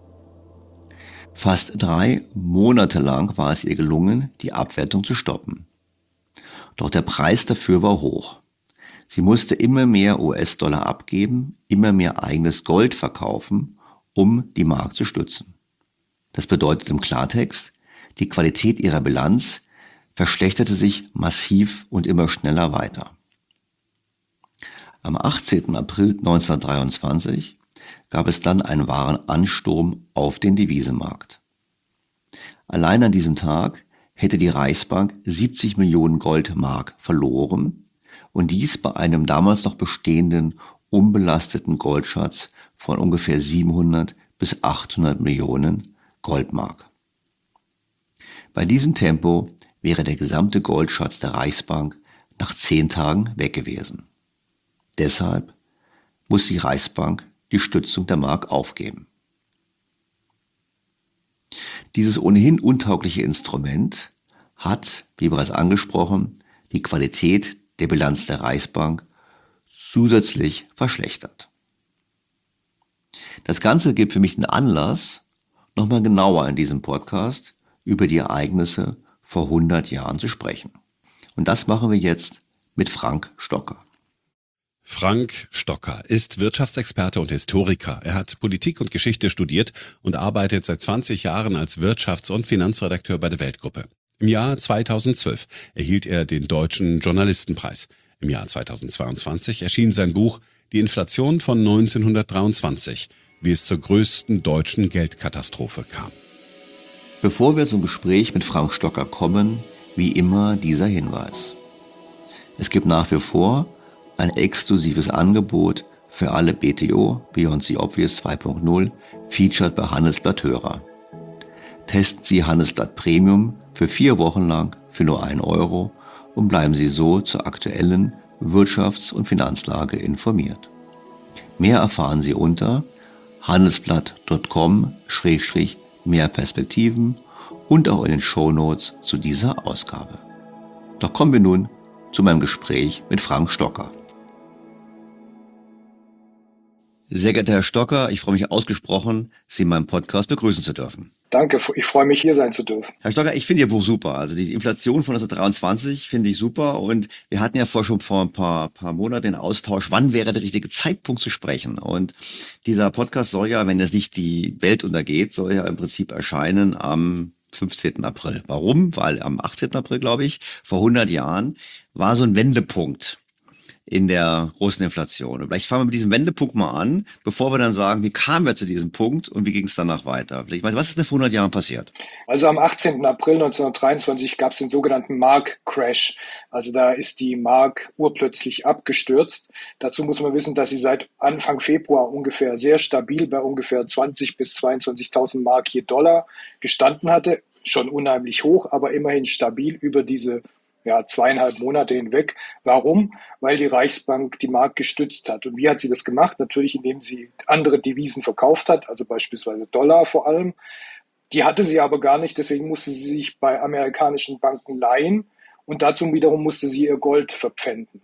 Speaker 4: Fast 3 Monate lang war es ihr gelungen, die Abwertung zu stoppen. Doch der Preis dafür war hoch. Sie musste immer mehr US-Dollar abgeben, immer mehr eigenes Gold verkaufen, um die Mark zu stützen. Das bedeutet im Klartext, die Qualität ihrer Bilanz verschlechterte sich massiv und immer schneller weiter. Am 18. April 1923 gab es dann einen wahren Ansturm auf den Devisenmarkt. Allein an diesem Tag hätte die Reichsbank 70 Millionen Goldmark verloren und dies bei einem damals noch bestehenden unbelasteten Goldschatz von ungefähr 700 bis 800 Millionen Goldmark. Bei diesem Tempo wäre der gesamte Goldschatz der Reichsbank nach 10 Tagen weg gewesen. Deshalb muss die Reichsbank die Stützung der Mark aufgeben. Dieses ohnehin untaugliche Instrument hat, wie bereits angesprochen, die Qualität der Bilanz der Reichsbank zusätzlich verschlechtert. Das Ganze gibt für mich den Anlass, nochmal genauer in diesem Podcast über die Ereignisse vor 100 Jahren zu sprechen. Und das machen wir jetzt mit Frank Stocker.
Speaker 9: Frank Stocker ist Wirtschaftsexperte und Historiker. Er hat Politik und Geschichte studiert und arbeitet seit 20 Jahren als Wirtschafts- und Finanzredakteur bei der Weltgruppe. Im Jahr 2012 erhielt er den Deutschen Journalistenpreis. Im Jahr 2022 erschien sein Buch Die Inflation von 1923, wie es zur größten deutschen Geldkatastrophe kam.
Speaker 4: Bevor wir zum Gespräch mit Frank Stocker kommen, wie immer dieser Hinweis. Es gibt nach wie vor ein exklusives Angebot für alle BTO, Beyond the Obvious 2.0, featured bei Handelsblatt Hörer. Testen Sie Handelsblatt Premium für 4 Wochen lang für nur 1 Euro und bleiben Sie so zur aktuellen Wirtschafts- und Finanzlage informiert. Mehr erfahren Sie unter handelsblatt.com/mehr Perspektiven und auch in den Shownotes zu dieser Ausgabe. Doch kommen wir nun zu meinem Gespräch mit Frank Stocker. Sehr geehrter Herr Stocker, ich freue mich ausgesprochen, Sie in meinem Podcast begrüßen zu dürfen.
Speaker 11: Danke, ich freue mich, hier sein zu dürfen.
Speaker 4: Herr Stocker, ich finde Ihr Buch super. Also die Inflation von 1923 finde ich super. Und wir hatten ja schon vor ein paar Monaten den Austausch, wann wäre der richtige Zeitpunkt zu sprechen. Und dieser Podcast soll ja, wenn es nicht die Welt untergeht, soll ja im Prinzip erscheinen am 15. April. Warum? Weil am 18. April, glaube ich, vor 100 Jahren, war so ein Wendepunkt in der großen Inflation. Und vielleicht fangen wir mit diesem Wendepunkt mal an, bevor wir dann sagen, wie kamen wir zu diesem Punkt und wie ging es danach weiter? Was ist denn vor 100 Jahren passiert?
Speaker 11: Also am 18. April 1923 gab es den sogenannten Mark-Crash. Also da ist die Mark urplötzlich abgestürzt. Dazu muss man wissen, dass sie seit Anfang Februar ungefähr sehr stabil bei ungefähr 20.000 bis 22.000 Mark je Dollar gestanden hatte. Schon unheimlich hoch, aber immerhin stabil über diese 2,5 Monate hinweg. Warum? Weil die Reichsbank die Mark gestützt hat. Und wie hat sie das gemacht? Natürlich, indem sie andere Devisen verkauft hat, also beispielsweise Dollar vor allem. Die hatte sie aber gar nicht, deswegen musste sie sich bei amerikanischen Banken leihen und dazu wiederum musste sie ihr Gold verpfänden.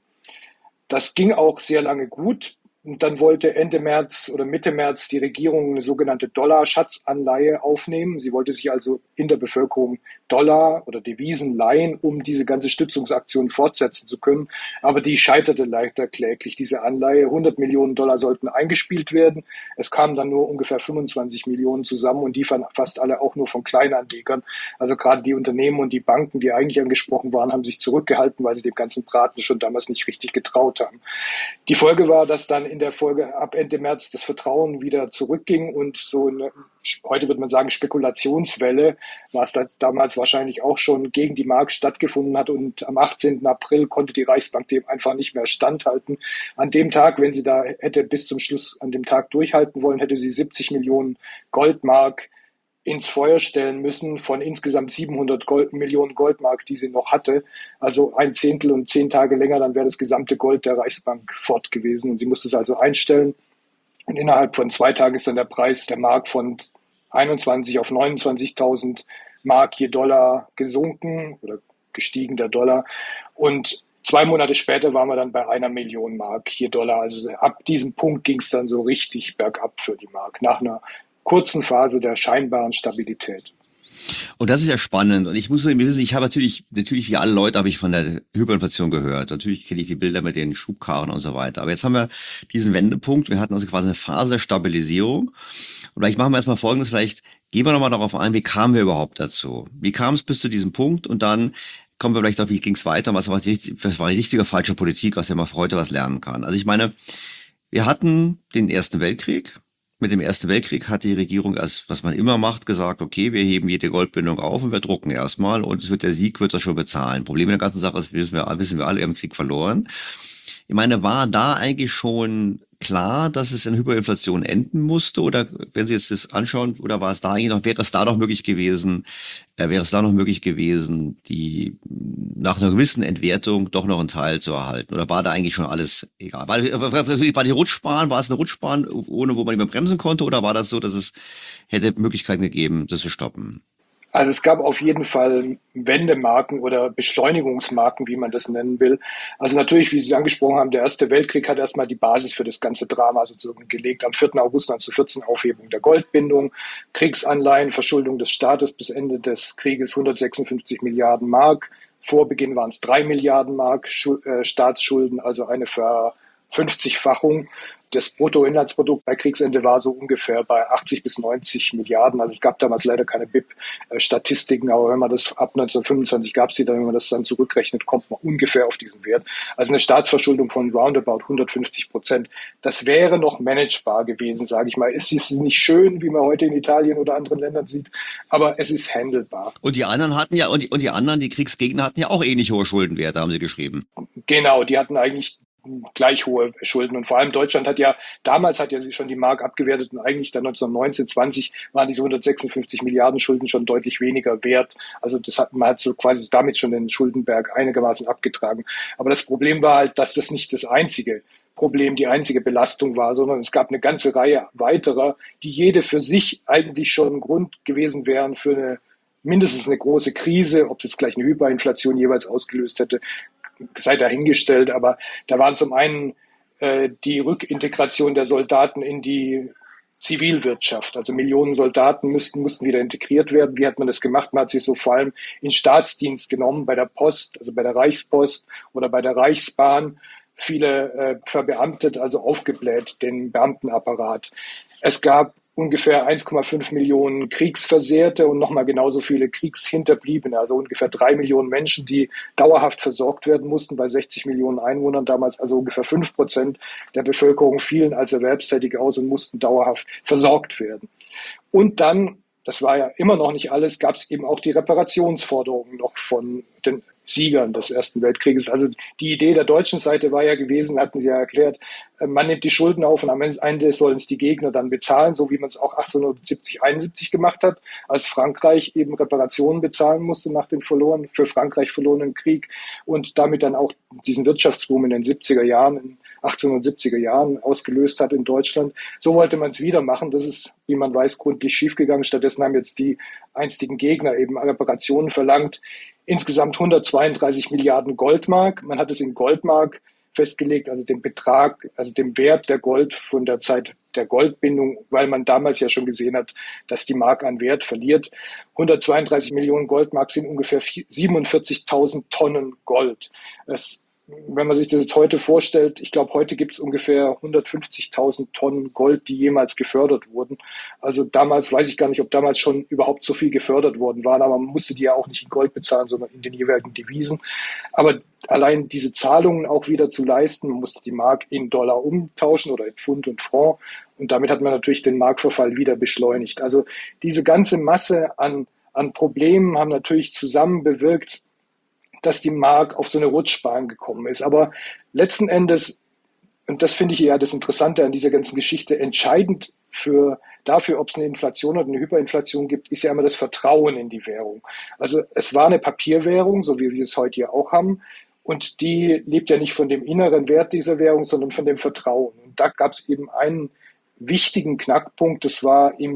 Speaker 11: Das ging auch sehr lange gut. Und dann wollte Ende März oder Mitte März die Regierung eine sogenannte Dollarschatzanleihe aufnehmen. Sie wollte sich also in der Bevölkerung Dollar oder Devisen leihen, um diese ganze Stützungsaktion fortsetzen zu können. Aber die scheiterte leider kläglich, diese Anleihe. 100 Millionen Dollar sollten eingespielt werden. Es kamen dann nur ungefähr 25 Millionen zusammen und die fast alle auch nur von Kleinanlegern. Also gerade die Unternehmen und die Banken, die eigentlich angesprochen waren, haben sich zurückgehalten, weil sie dem ganzen Braten schon damals nicht richtig getraut haben. Die Folge war, dass dann in der Folge ab Ende März das Vertrauen wieder zurückging und so eine, heute würde man sagen, Spekulationswelle, was da damals wahrscheinlich auch schon gegen die Mark stattgefunden hat. Und am 18. April konnte die Reichsbank dem einfach nicht mehr standhalten. An dem Tag, wenn sie da hätte bis zum Schluss an dem Tag durchhalten wollen, hätte sie 70 Millionen Goldmark ins Feuer stellen müssen von insgesamt 700 Millionen Goldmark, die sie noch hatte. Also 1/10 und 10 Tage länger, dann wäre das gesamte Gold der Reichsbank fort gewesen. Und sie musste es also einstellen. Und innerhalb von 2 Tagen ist dann der Preis der Mark von 21 auf 29.000 Mark je Dollar gesunken oder gestiegen, der Dollar. Und 2 Monate später waren wir dann bei 1 Million Mark je Dollar. Also ab diesem Punkt ging es dann so richtig bergab für die Mark, nach einer kurzen Phase der scheinbaren Stabilität.
Speaker 4: Und das ist ja spannend. Und ich muss wissen, ich habe natürlich wie alle Leute habe ich von der Hyperinflation gehört. Natürlich kenne ich die Bilder mit den Schubkarren und so weiter. Aber jetzt haben wir diesen Wendepunkt. Wir hatten also quasi eine Phase der Stabilisierung. Und vielleicht machen wir erstmal Folgendes. Vielleicht gehen wir nochmal darauf ein, wie kamen wir überhaupt dazu? Wie kam es bis zu diesem Punkt? Und dann kommen wir vielleicht auf, wie ging es weiter? Was war die richtige, falsche Politik, aus der man für heute was lernen kann? Also ich meine, wir hatten den Ersten Weltkrieg. mit dem Ersten Weltkrieg hat die Regierung erst, was man immer macht, gesagt, okay, wir heben jede Goldbindung auf und wir drucken erstmal und der Sieg wird das schon bezahlen. Problem in der ganzen Sache ist, wissen wir alle, wir haben den Krieg verloren. Ich meine, war da eigentlich schon klar, dass es in Hyperinflation enden musste? Oder wenn Sie jetzt das anschauen, oder war es da eigentlich noch, wäre es da noch möglich gewesen, die nach einer gewissen Entwertung doch noch einen Teil zu erhalten? Oder war da eigentlich schon alles egal? War die Rutschbahn, war es eine Rutschbahn, ohne wo man nicht mehr bremsen konnte? Oder war das so, dass es hätte Möglichkeiten gegeben, das zu stoppen?
Speaker 11: Also es gab auf jeden Fall Wendemarken oder Beschleunigungsmarken, wie man das nennen will. Also natürlich, wie Sie es angesprochen haben, der Erste Weltkrieg hat erstmal die Basis für das ganze Drama sozusagen gelegt. Am 4. August 1914 Aufhebung der Goldbindung, Kriegsanleihen, Verschuldung des Staates bis Ende des Krieges 156 Milliarden Mark. Vor Beginn waren es 3 Milliarden Mark Staatsschulden, also eine Ver-50-fachung. Das Bruttoinlandsprodukt bei Kriegsende war so ungefähr bei 80 bis 90 Milliarden. Also es gab damals leider keine BIP-Statistiken, aber wenn man das ab 1925 gab es die dann, wenn man das dann zurückrechnet, kommt man ungefähr auf diesen Wert. Also eine Staatsverschuldung von roundabout 150%. Das wäre noch managebar gewesen, sage ich mal. Es ist nicht schön, wie man heute in Italien oder anderen Ländern sieht, aber es ist handelbar.
Speaker 4: Und die anderen hatten ja, und die anderen, die Kriegsgegner hatten ja auch ähnlich hohe Schuldenwerte, haben sie geschrieben.
Speaker 11: Genau, die hatten eigentlich gleich hohe Schulden. Und vor allem Deutschland hat ja schon die Mark abgewertet und eigentlich dann 1919, 20 waren diese 156 Milliarden Schulden schon deutlich weniger wert. Also man hat so quasi damit schon den Schuldenberg einigermaßen abgetragen. Aber das Problem war halt, dass das nicht das einzige Problem, die einzige Belastung war, sondern es gab eine ganze Reihe weiterer, die jede für sich eigentlich schon ein Grund gewesen wären für mindestens eine große Krise, ob es jetzt gleich eine Hyperinflation jeweils ausgelöst hätte, sei dahingestellt, aber da waren zum einen die Rückintegration der Soldaten in die Zivilwirtschaft. Also Millionen Soldaten mussten wieder integriert werden. Wie hat man das gemacht? Man hat sie so vor allem in Staatsdienst genommen, bei der Post, also bei der Reichspost oder bei der Reichsbahn. Viele verbeamtet, also aufgebläht, den Beamtenapparat. Es gab ungefähr 1,5 Millionen Kriegsversehrte und nochmal genauso viele Kriegshinterbliebene, also ungefähr 3 Millionen Menschen, die dauerhaft versorgt werden mussten, bei 60 Millionen Einwohnern damals, also ungefähr 5% der Bevölkerung fielen als erwerbstätig aus und mussten dauerhaft versorgt werden. Und dann, das war ja immer noch nicht alles, gab es eben auch die Reparationsforderungen noch von den Siegern des Ersten Weltkrieges. Also die Idee der deutschen Seite war ja gewesen, hatten Sie ja erklärt, man nimmt die Schulden auf und am Ende sollen es die Gegner dann bezahlen, so wie man es auch 1870, 71 gemacht hat, als Frankreich eben Reparationen bezahlen musste nach dem für Frankreich verlorenen Krieg und damit dann auch diesen Wirtschaftsboom in den 70er Jahren, in 1870er Jahren ausgelöst hat in Deutschland. So wollte man es wieder machen. Das ist, wie man weiß, gründlich schiefgegangen. Stattdessen haben jetzt die einstigen Gegner eben Reparationen verlangt. Insgesamt 132 Milliarden Goldmark. Man hat es in Goldmark festgelegt, also den Betrag, also dem Wert der Gold von der Zeit der Goldbindung, weil man damals ja schon gesehen hat, dass die Mark an Wert verliert. 132 Millionen Goldmark sind ungefähr 47.000 Tonnen Gold. Wenn man sich das jetzt heute vorstellt, ich glaube, heute gibt es ungefähr 150.000 Tonnen Gold, die jemals gefördert wurden. Also damals weiß ich gar nicht, ob damals schon überhaupt so viel gefördert worden waren, aber man musste die ja auch nicht in Gold bezahlen, sondern in den jeweiligen Devisen. Aber allein diese Zahlungen auch wieder zu leisten, man musste die Mark in Dollar umtauschen oder in Pfund und Franc und damit hat man natürlich den Marktverfall wieder beschleunigt. Also diese ganze Masse an Problemen haben natürlich zusammen bewirkt, dass die Mark auf so eine Rutschbahn gekommen ist. Aber letzten Endes, und das finde ich ja das Interessante an dieser ganzen Geschichte, entscheidend dafür, ob es eine Inflation oder eine Hyperinflation gibt, ist ja immer das Vertrauen in die Währung. Also es war eine Papierwährung, so wie wir es heute ja auch haben. Und die lebt ja nicht von dem inneren Wert dieser Währung, sondern von dem Vertrauen. Und da gab es eben einen wichtigen Knackpunkt, das war im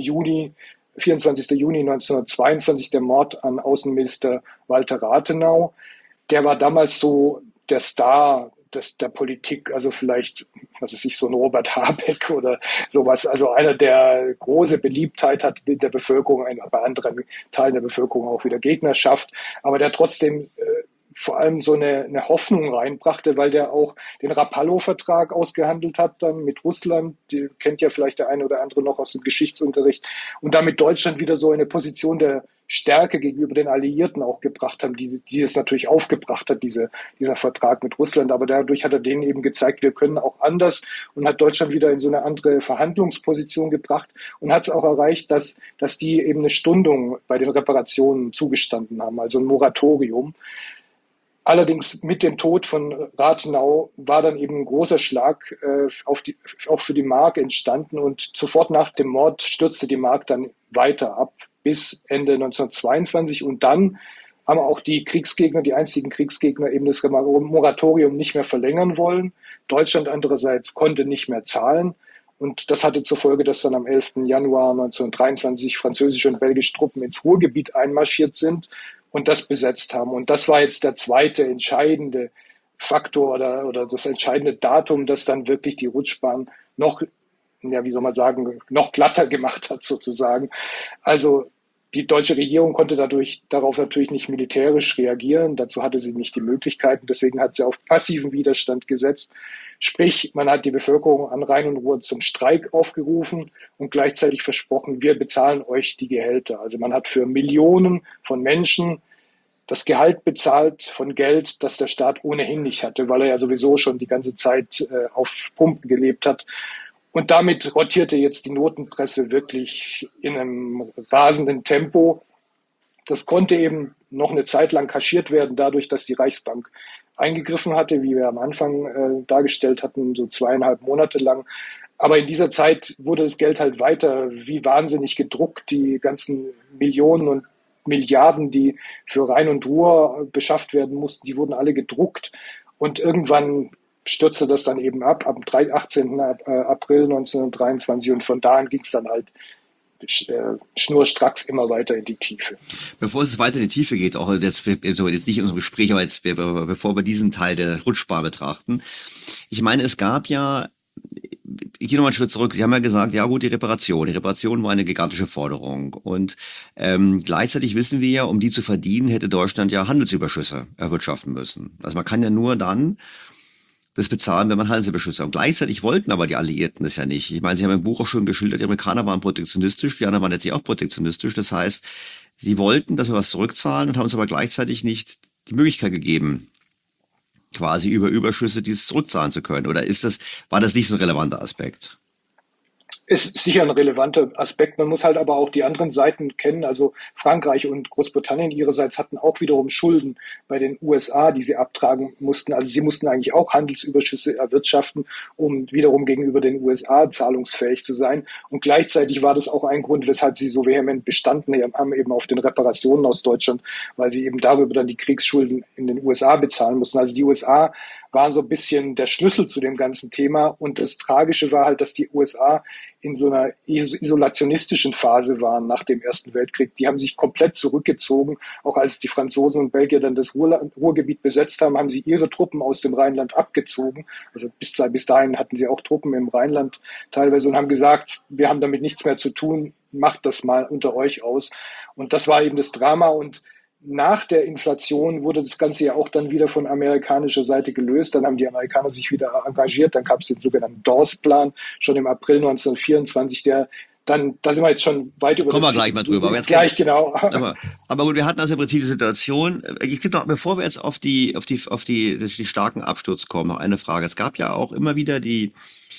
Speaker 11: 24. Juni 1922, der Mord an Außenminister Walter Rathenau. Der war damals so der Star der Politik, also vielleicht, was weiß ich, so ein Robert Habeck oder sowas, also einer, der große Beliebtheit hat in der Bevölkerung, bei anderen Teilen der Bevölkerung auch wieder Gegnerschaft, aber der trotzdem vor allem so eine Hoffnung reinbrachte, weil der auch den Rapallo-Vertrag ausgehandelt hat dann mit Russland, die kennt ja vielleicht der eine oder andere noch aus dem Geschichtsunterricht, und damit Deutschland wieder so eine Position der Stärke gegenüber den Alliierten auch gebracht haben, die es natürlich aufgebracht hat, dieser Vertrag mit Russland. Aber dadurch hat er denen eben gezeigt, wir können auch anders, und hat Deutschland wieder in so eine andere Verhandlungsposition gebracht und hat es auch erreicht, dass die eben eine Stundung bei den Reparationen zugestanden haben, also ein Moratorium. Allerdings mit dem Tod von Rathenau war dann eben ein großer Schlag auch für die Mark entstanden, und sofort nach dem Mord stürzte die Mark dann weiter ab bis Ende 1922, und dann haben auch die Kriegsgegner, die einstigen Kriegsgegner, eben das Moratorium nicht mehr verlängern wollen. Deutschland andererseits konnte nicht mehr zahlen, und das hatte zur Folge, dass dann am 11. Januar 1923 französische und belgische Truppen ins Ruhrgebiet einmarschiert sind und das besetzt haben. Und das war jetzt der zweite entscheidende Faktor oder das entscheidende Datum, das dann wirklich die Rutschbahn noch glatter gemacht hat sozusagen. Also die deutsche Regierung konnte darauf natürlich nicht militärisch reagieren. Dazu hatte sie nicht die Möglichkeiten. Deswegen hat sie auf passiven Widerstand gesetzt. Sprich, man hat die Bevölkerung an Rhein und Ruhr zum Streik aufgerufen und gleichzeitig versprochen, wir bezahlen euch die Gehälter. Also man hat für Millionen von Menschen das Gehalt bezahlt von Geld, das der Staat ohnehin nicht hatte, weil er ja sowieso schon die ganze Zeit auf Pumpen gelebt hat. Und damit rotierte jetzt die Notenpresse wirklich in einem rasenden Tempo. Das konnte eben noch eine Zeit lang kaschiert werden, dadurch, dass die Reichsbank eingegriffen hatte, wie wir am Anfang dargestellt hatten, so 2,5 Monate lang. Aber in dieser Zeit wurde das Geld halt weiter wie wahnsinnig gedruckt. Die ganzen Millionen und Milliarden, die für Rhein und Ruhr beschafft werden mussten, die wurden alle gedruckt. Und irgendwann stürzte das dann eben ab, am 18. April 1923, und von da an ging es dann halt schnurstracks immer weiter in die Tiefe.
Speaker 4: Bevor es weiter in die Tiefe geht, auch jetzt nicht in unserem Gespräch, aber jetzt, bevor wir diesen Teil der Rutschbahn betrachten, ich meine, es gab ja, ich gehe nochmal einen Schritt zurück. Sie haben ja gesagt, ja gut, die Reparation war eine gigantische Forderung. Und gleichzeitig wissen wir ja, um die zu verdienen, hätte Deutschland ja Handelsüberschüsse erwirtschaften müssen. Also man kann ja nur dann das bezahlen, wenn man Handelsüberschüsse hat. Und gleichzeitig wollten aber die Alliierten das ja nicht. Ich meine, Sie haben im Buch auch schon geschildert, die Amerikaner waren protektionistisch, die anderen waren letztlich auch protektionistisch. Das heißt, sie wollten, dass wir was zurückzahlen, und haben uns aber gleichzeitig nicht die Möglichkeit gegeben, quasi über Überschüsse dieses zurückzahlen zu können. Oder war das nicht so ein relevanter Aspekt?
Speaker 11: Ist sicher ein relevanter Aspekt. Man muss halt aber auch die anderen Seiten kennen. Also Frankreich und Großbritannien ihrerseits hatten auch wiederum Schulden bei den USA, die sie abtragen mussten. Also sie mussten eigentlich auch Handelsüberschüsse erwirtschaften, um wiederum gegenüber den USA zahlungsfähig zu sein. Und gleichzeitig war das auch ein Grund, weshalb sie so vehement bestanden haben, eben auf den Reparationen aus Deutschland, weil sie eben darüber dann die Kriegsschulden in den USA bezahlen mussten. Also die USA waren so ein bisschen der Schlüssel zu dem ganzen Thema. Und das Tragische war halt, dass die USA in so einer isolationistischen Phase waren nach dem Ersten Weltkrieg. Die haben sich komplett zurückgezogen. Auch als die Franzosen und Belgier dann das Ruhrgebiet besetzt haben, haben sie ihre Truppen aus dem Rheinland abgezogen. Also bis dahin hatten sie auch Truppen im Rheinland teilweise, und haben gesagt, wir haben damit nichts mehr zu tun, macht das mal unter euch aus. Und das war eben das Drama. Und nach der Inflation wurde das Ganze ja auch dann wieder von amerikanischer Seite gelöst. Dann haben die Amerikaner sich wieder engagiert. Dann gab es den sogenannten Dawes-Plan schon im April 1924, da sind wir jetzt schon weit über.
Speaker 4: Kommen wir gleich mal drüber. Aber
Speaker 11: gleich, genau.
Speaker 4: Aber gut, wir hatten also im Prinzip die Situation. Ich gebe noch, bevor wir jetzt auf die starken Absturz kommen, noch eine Frage. Es gab ja auch immer wieder die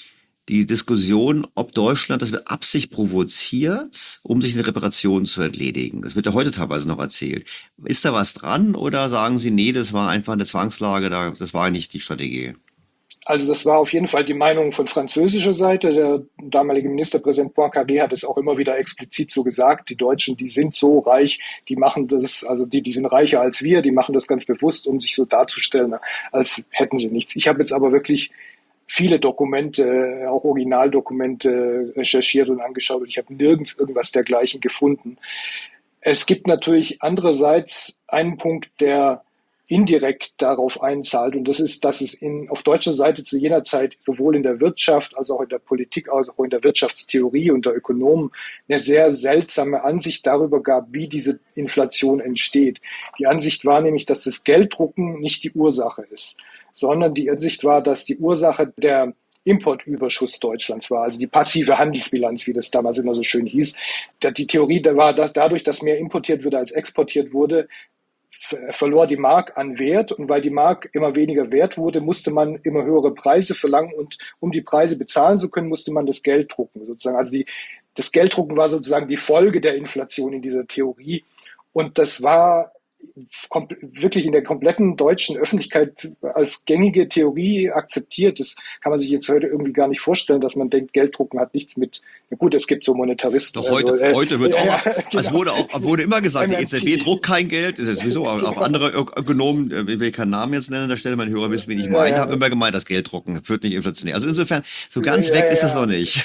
Speaker 4: Diskussion, ob Deutschland das mit Absicht provoziert, um sich eine Reparation zu entledigen. Das wird ja heute teilweise noch erzählt. Ist da was dran, oder sagen Sie, nee, das war einfach eine Zwangslage, das war nicht die Strategie?
Speaker 11: Also das war auf jeden Fall die Meinung von französischer Seite. Der damalige Ministerpräsident Poincaré hat es auch immer wieder explizit so gesagt. Die Deutschen, die sind so reich, die machen das, also die sind reicher als wir, die machen das ganz bewusst, um sich so darzustellen, als hätten sie nichts. Ich habe jetzt aber wirklich viele Dokumente, auch Originaldokumente recherchiert und angeschaut, und ich habe nirgends irgendwas dergleichen gefunden. Es gibt natürlich andererseits einen Punkt, der indirekt darauf einzahlt, und das ist, dass es auf deutscher Seite zu jener Zeit sowohl in der Wirtschaft als auch in der Politik, als auch in der Wirtschaftstheorie unter Ökonomen eine sehr seltsame Ansicht darüber gab, wie diese Inflation entsteht. Die Ansicht war nämlich, dass das Gelddrucken nicht die Ursache ist, sondern die Ansicht war, dass die Ursache der Importüberschuss Deutschlands war, also die passive Handelsbilanz, wie das damals immer so schön hieß. Die Theorie war, dass dadurch, dass mehr importiert wurde als exportiert wurde, verlor die Mark an Wert, und weil die Mark immer weniger wert wurde, musste man immer höhere Preise verlangen, und um die Preise bezahlen zu können, musste man das Geld drucken sozusagen. Also das Gelddrucken war sozusagen die Folge der Inflation in dieser Theorie, und das war wirklich in der kompletten deutschen Öffentlichkeit als gängige Theorie akzeptiert. Das kann man sich jetzt heute irgendwie gar nicht vorstellen, dass man denkt, Gelddrucken hat nichts mit, na gut, es gibt so Monetaristen.
Speaker 4: Doch heute wird auch,
Speaker 11: genau.
Speaker 4: Es wurde immer gesagt, die EZB druckt kein Geld, das ist sowieso, auch andere Ökonomen, ich will keinen Namen jetzt nennen an der Stelle, meine Hörer wissen, wen ich meine, haben immer gemeint, das Gelddrucken führt nicht inflationär. Also insofern, so ganz weg ist das noch nicht.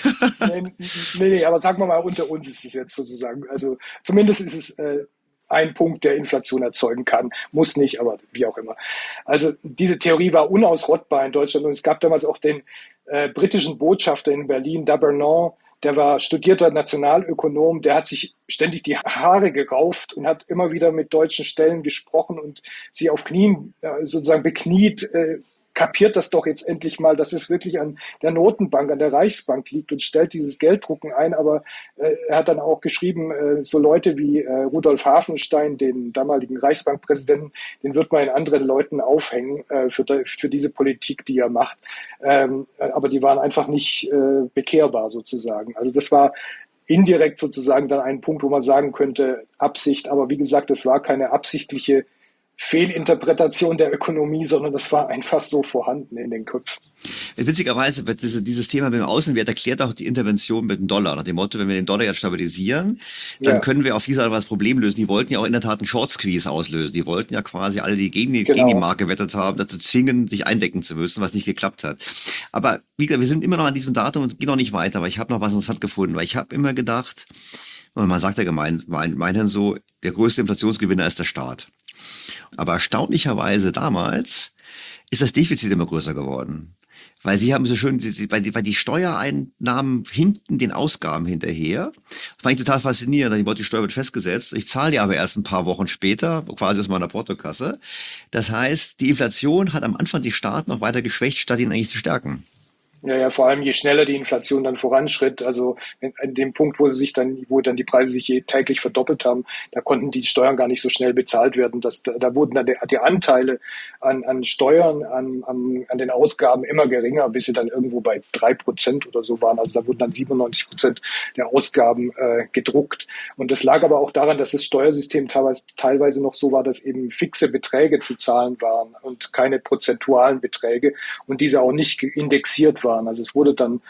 Speaker 11: Nee, aber sagen wir mal, unter uns ist es jetzt sozusagen, also zumindest ist es ein Punkt, der Inflation erzeugen kann. Muss nicht, aber wie auch immer. Also diese Theorie war unausrottbar in Deutschland, und es gab damals auch den britischen Botschafter in Berlin, D'Abernon, der war studierter Nationalökonom, der hat sich ständig die Haare gerauft und hat immer wieder mit deutschen Stellen gesprochen und sie auf Knien sozusagen bekniet, kapiert das doch jetzt endlich mal, dass es wirklich an der Notenbank, an der Reichsbank liegt, und stellt dieses Gelddrucken ein. Aber er hat dann auch geschrieben, so Leute wie Rudolf Hafenstein, den damaligen Reichsbankpräsidenten, den wird man in anderen Leuten aufhängen für diese Politik, die er macht. Aber die waren einfach nicht bekehrbar sozusagen. Also das war indirekt sozusagen dann ein Punkt, wo man sagen könnte, Absicht. Aber wie gesagt, es war keine absichtliche Fehlinterpretation der Ökonomie, sondern das war einfach so vorhanden in den Köpfen.
Speaker 4: Witzigerweise wird dieses Thema mit dem Außenwert erklärt auch die Intervention mit dem Dollar. Nach dem Motto, wenn wir den Dollar jetzt stabilisieren, dann können wir auf diese Art das Problem lösen. Die wollten ja auch in der Tat einen Short Squeeze auslösen. Die wollten ja quasi alle, die gegen die Mark gewettet haben, dazu zwingen, sich eindecken zu müssen, was nicht geklappt hat. Aber wie gesagt, wir sind immer noch an diesem Datum und gehen noch nicht weiter, aber ich habe noch was interessant gefunden, weil ich habe immer gedacht, man sagt ja gemeinhin so, der größte Inflationsgewinner ist der Staat. Aber erstaunlicherweise damals ist das Defizit immer größer geworden. Weil sie haben so schön, weil die Steuereinnahmen hinken den Ausgaben hinterher. Das fand ich total faszinierend. Die Steuer wird festgesetzt. Ich zahle die aber erst ein paar Wochen später, quasi aus meiner Portokasse. Das heißt, die Inflation hat am Anfang die Staaten noch weiter geschwächt, statt ihn eigentlich zu stärken.
Speaker 11: Ja, vor allem je schneller die Inflation dann voranschritt, also an dem Punkt, wo dann die Preise sich täglich verdoppelt haben, da konnten die Steuern gar nicht so schnell bezahlt werden. Da wurden dann die Anteile an Steuern, an den Ausgaben immer geringer, bis sie dann irgendwo bei 3% oder so waren. Also da wurden dann 97% der Ausgaben gedruckt. Und das lag aber auch daran, dass das Steuersystem teilweise noch so war, dass eben fixe Beträge zu zahlen waren und keine prozentualen Beträge, und diese auch nicht indexiert waren. Also es wurde dann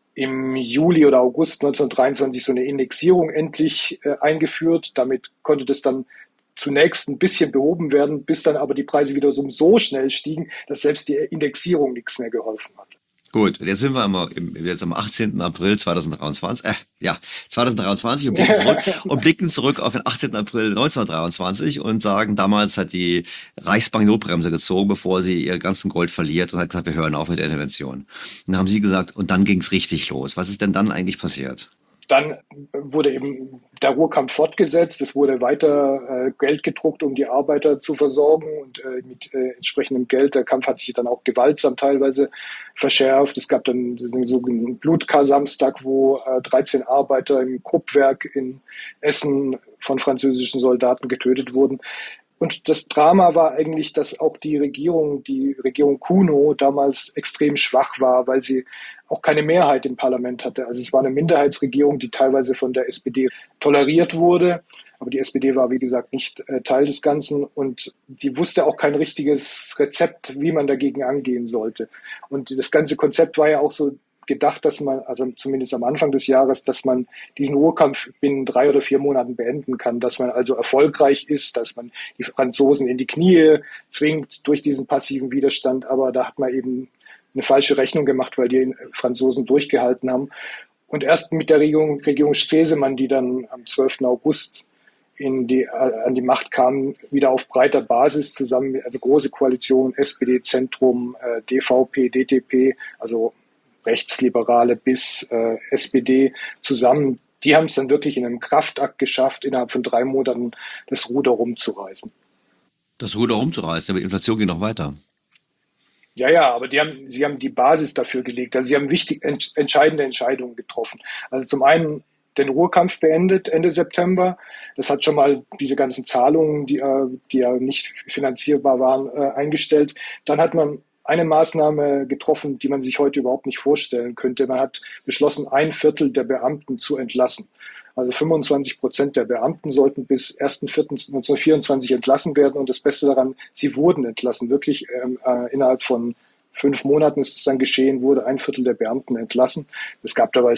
Speaker 11: im Juli oder August 1923 so eine Indexierung endlich eingeführt. Damit konnte das dann zunächst ein bisschen behoben werden, bis dann aber die Preise wieder so schnell stiegen, dass selbst die Indexierung nichts mehr geholfen hat.
Speaker 4: Gut, jetzt sind wir jetzt am 18. April 2023, 2023 und blicken zurück auf den 18. April 1923 und sagen, damals hat die Reichsbank Notbremse gezogen, bevor sie ihr ganzen Gold verliert, und hat gesagt, wir hören auf mit der Intervention. Und dann haben sie gesagt, und dann ging's richtig los. Was ist denn dann eigentlich passiert?
Speaker 11: Dann wurde eben der Ruhrkampf fortgesetzt. Es wurde weiter Geld gedruckt, um die Arbeiter zu versorgen, und mit entsprechendem Geld. Der Kampf hat sich dann auch gewaltsam teilweise verschärft. Es gab dann den sogenannten Blutkar-Samstag, wo 13 Arbeiter im Kruppwerk in Essen von französischen Soldaten getötet wurden. Und das Drama war eigentlich, dass auch die Regierung Kuno damals extrem schwach war, weil sie auch keine Mehrheit im Parlament hatte. Also es war eine Minderheitsregierung, die teilweise von der SPD toleriert wurde. Aber die SPD war, wie gesagt, nicht Teil des Ganzen, und die wusste auch kein richtiges Rezept, wie man dagegen angehen sollte. Und das ganze Konzept war ja auch so gedacht, dass man, also zumindest am Anfang des Jahres, dass man diesen Ruhrkampf binnen 3 oder 4 Monaten beenden kann, dass man also erfolgreich ist, dass man die Franzosen in die Knie zwingt durch diesen passiven Widerstand. Aber da hat man eben eine falsche Rechnung gemacht, weil die Franzosen durchgehalten haben. Und erst mit der Regierung Stresemann, die dann am 12. August an die Macht kam, wieder auf breiter Basis zusammen, also große Koalition, SPD, Zentrum, DVP, DTP, also Rechtsliberale bis SPD zusammen, die haben es dann wirklich in einem Kraftakt geschafft, innerhalb von 3 Monaten das Ruder rumzureißen.
Speaker 4: Das Ruder rumzureißen, aber die Inflation geht noch weiter.
Speaker 11: Ja, aber sie haben die Basis dafür gelegt. Also sie haben entscheidende Entscheidungen getroffen. Also zum einen den Ruhrkampf beendet Ende September. Das hat schon mal diese ganzen Zahlungen, die ja nicht finanzierbar waren, eingestellt. Dann hat man eine Maßnahme getroffen, die man sich heute überhaupt nicht vorstellen könnte. Man hat beschlossen, 1/4 der Beamten zu entlassen. Also 25% der Beamten sollten bis 1.4.1924 entlassen werden. Und das Beste daran, sie wurden entlassen. Wirklich innerhalb von 5 Monaten ist es dann geschehen, wurde 1/4 der Beamten entlassen. Es gab dabei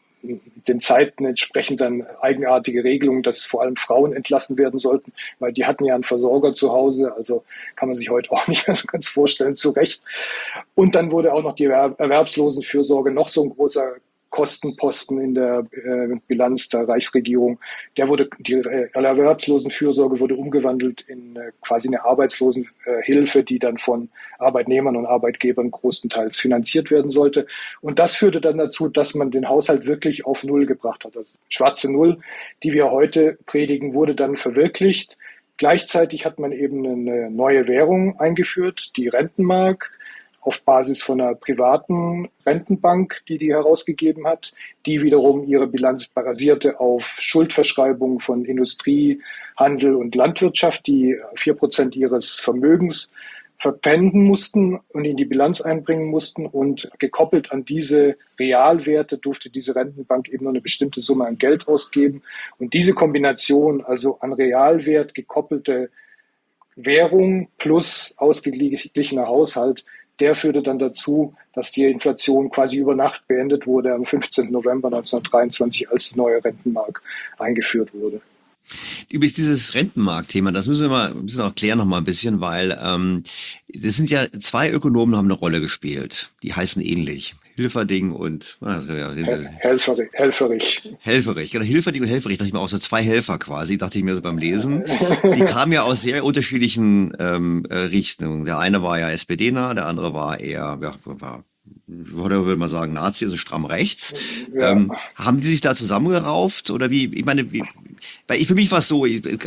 Speaker 11: den Zeiten entsprechend dann eigenartige Regelungen, dass vor allem Frauen entlassen werden sollten, weil die hatten ja einen Versorger zu Hause, also kann man sich heute auch nicht mehr so ganz vorstellen, zu Recht. Und dann wurde auch noch die Erwerbslosenfürsorge, noch so ein großer Kostenposten in der Bilanz der Reichsregierung. Die Erwerbslosenfürsorge wurde umgewandelt in quasi eine Arbeitslosenhilfe, die dann von Arbeitnehmern und Arbeitgebern großenteils finanziert werden sollte. Und das führte dann dazu, dass man den Haushalt wirklich auf Null gebracht hat. Also schwarze Null, die wir heute predigen, wurde dann verwirklicht. Gleichzeitig hat man eben eine neue Währung eingeführt, die Rentenmark, auf Basis von einer privaten Rentenbank, die herausgegeben hat, die wiederum ihre Bilanz basierte auf Schuldverschreibungen von Industrie, Handel und Landwirtschaft, die 4% ihres Vermögens verpfänden mussten und in die Bilanz einbringen mussten. Und gekoppelt an diese Realwerte durfte diese Rentenbank eben nur eine bestimmte Summe an Geld ausgeben. Und diese Kombination, also an Realwert gekoppelte Währung plus ausgeglichener Haushalt, der führte dann dazu, dass die Inflation quasi über Nacht beendet wurde am 15. November 1923, als die neue Rentenmark eingeführt wurde.
Speaker 4: Übrigens dieses Rentenmarktthema, das müssen wir auch klären noch mal ein bisschen, weil das sind ja 2 Ökonomen, haben eine Rolle gespielt. Die heißen ähnlich. Hilferding und
Speaker 11: Helfferich.
Speaker 4: Helfferich, genau, Hilferding und Helfferich, dachte ich mir auch so 2 Helfer quasi, dachte ich mir so beim Lesen. Die kamen ja aus sehr unterschiedlichen Richtungen. Der eine war ja SPD-nah, der andere war eher, oder würde man sagen, Nazi, also stramm rechts.
Speaker 11: Ja.
Speaker 4: Haben die sich da zusammengerauft oder wie? Ich meine, weil für mich war es so,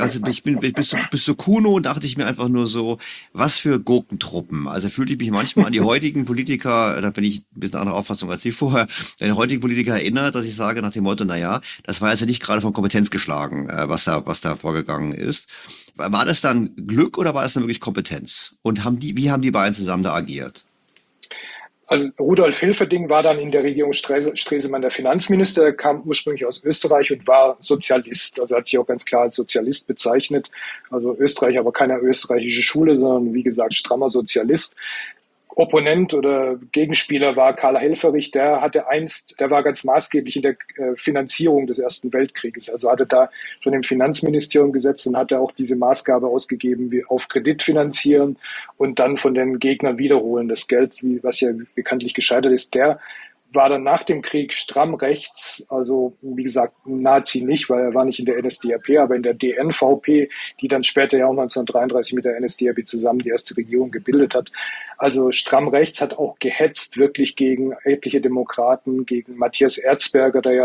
Speaker 4: bis zu Kuno dachte ich mir einfach nur so, was für Gurkentruppen. Also fühlte ich mich manchmal an die heutigen Politiker, da bin ich ein bisschen anderer Auffassung als Sie vorher, an die heutigen Politiker erinnert, dass ich sage nach dem Motto, naja, das war jetzt ja nicht gerade von Kompetenz geschlagen, was da vorgegangen ist. War das dann Glück oder war das dann wirklich Kompetenz? Und wie haben die beiden zusammen da agiert?
Speaker 11: Also Rudolf Hilferding war dann in der Regierung Stresemann der Finanzminister. Er kam ursprünglich aus Österreich und war Sozialist. Also hat sich auch ganz klar als Sozialist bezeichnet. Also Österreich, aber keine österreichische Schule, sondern wie gesagt strammer Sozialist. Opponent oder Gegenspieler war Karl Helfferich, der war ganz maßgeblich in der Finanzierung des Ersten Weltkrieges. Also hatte da schon im Finanzministerium gesetzt und hatte auch diese Maßgabe ausgegeben, wie auf Kredit finanzieren und dann von den Gegnern wiederholen. Das Geld, was ja bekanntlich gescheitert ist, der war dann nach dem Krieg stramm rechts, also wie gesagt Nazi nicht, weil er war nicht in der NSDAP, aber in der DNVP, die dann später ja auch 1933 mit der NSDAP zusammen die erste Regierung gebildet hat. Also stramm rechts, hat auch gehetzt wirklich gegen etliche Demokraten, gegen Matthias Erzberger, der ja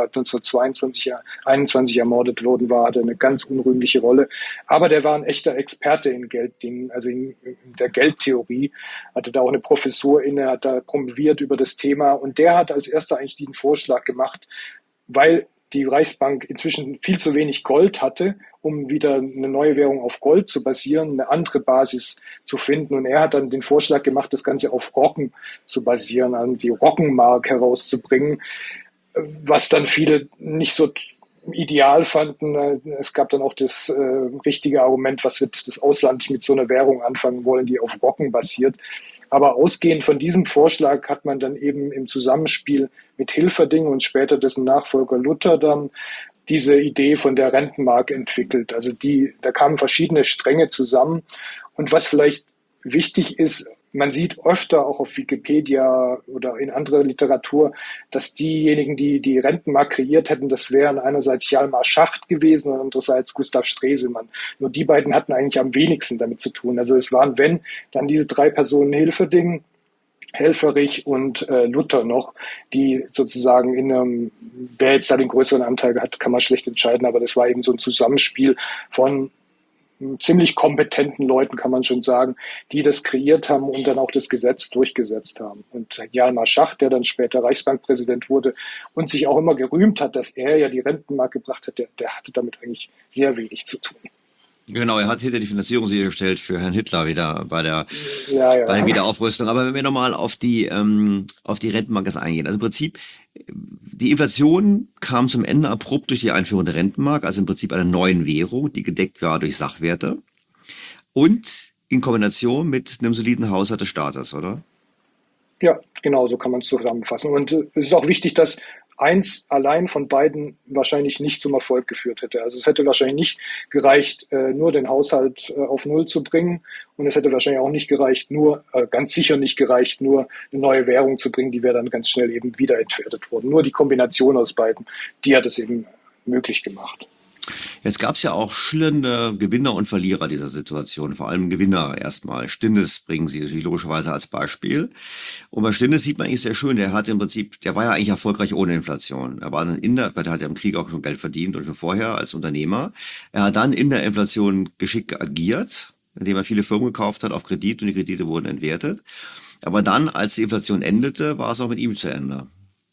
Speaker 11: 1921 ermordet worden war, hatte eine ganz unrühmliche Rolle. Aber der war ein echter Experte in Gelddingen, also in der Geldtheorie, hatte da auch eine Professur inne, hat da promoviert über das Thema und der hat als erster eigentlich den Vorschlag gemacht, weil die Reichsbank inzwischen viel zu wenig Gold hatte, um wieder eine neue Währung auf Gold zu basieren, eine andere Basis zu finden. Und er hat dann den Vorschlag gemacht, das Ganze auf Rocken zu basieren, also die Rockenmark herauszubringen, was dann viele nicht so ideal fanden. Es gab dann auch das richtige Argument, was wird das Ausland mit so einer Währung anfangen wollen, die auf Rocken basiert. Aber ausgehend von diesem Vorschlag hat man dann eben im Zusammenspiel mit Hilferding und später dessen Nachfolger Luther dann diese Idee von der Rentenmark entwickelt. Also da kamen verschiedene Stränge zusammen. Und was vielleicht wichtig ist, man sieht öfter auch auf Wikipedia oder in anderer Literatur, dass diejenigen, die die Rentenmark kreiert hätten, das wären einerseits Hjalmar Schacht gewesen und andererseits Gustav Stresemann. Nur die beiden hatten eigentlich am wenigsten damit zu tun. Also es waren, wenn, dann diese 3 Personen Hilferding, Helfferich und Luther noch, die sozusagen wer jetzt da den größeren Anteil hat, kann man schlecht entscheiden, aber das war eben so ein Zusammenspiel von ziemlich kompetenten Leuten, kann man schon sagen, die das kreiert haben und dann auch das Gesetz durchgesetzt haben. Und Hjalmar Schacht, der dann später Reichsbankpräsident wurde und sich auch immer gerühmt hat, dass er ja die Rentenmark gebracht hat, der hatte damit eigentlich sehr wenig zu tun.
Speaker 4: Genau, er hat hinter die Finanzierung sichergestellt für Herrn Hitler wieder bei der Wiederaufrüstung. Aber wenn wir nochmal auf die Rentenmark eingehen. Also im Prinzip, die Inflation kam zum Ende abrupt durch die Einführung der Rentenmark, also im Prinzip einer neuen Währung, die gedeckt war durch Sachwerte und in Kombination mit einem soliden Haushalt des Staates, oder?
Speaker 11: Ja, genau, so kann man es zusammenfassen. Und es ist auch wichtig, dass eins allein von beiden wahrscheinlich nicht zum Erfolg geführt hätte. Also es hätte wahrscheinlich nicht gereicht, nur den Haushalt auf Null zu bringen. Und es hätte wahrscheinlich auch nicht gereicht, ganz sicher nicht gereicht, nur eine neue Währung zu bringen, die wäre dann ganz schnell eben wieder entwertet worden. Nur die Kombination aus beiden, die hat es eben möglich gemacht.
Speaker 4: Jetzt gab es ja auch schillernde Gewinner und Verlierer dieser Situation, vor allem Gewinner erstmal. Stinnes bringen Sie natürlich logischerweise als Beispiel. Und bei Stinnes sieht man eigentlich sehr schön, der war ja eigentlich erfolgreich ohne Inflation. Er war dann der hat ja im Krieg auch schon Geld verdient und schon vorher als Unternehmer. Er hat dann in der Inflation geschickt agiert, indem er viele Firmen gekauft hat auf Kredit und die Kredite wurden entwertet. Aber dann, als die Inflation endete, war es auch mit ihm zu Ende.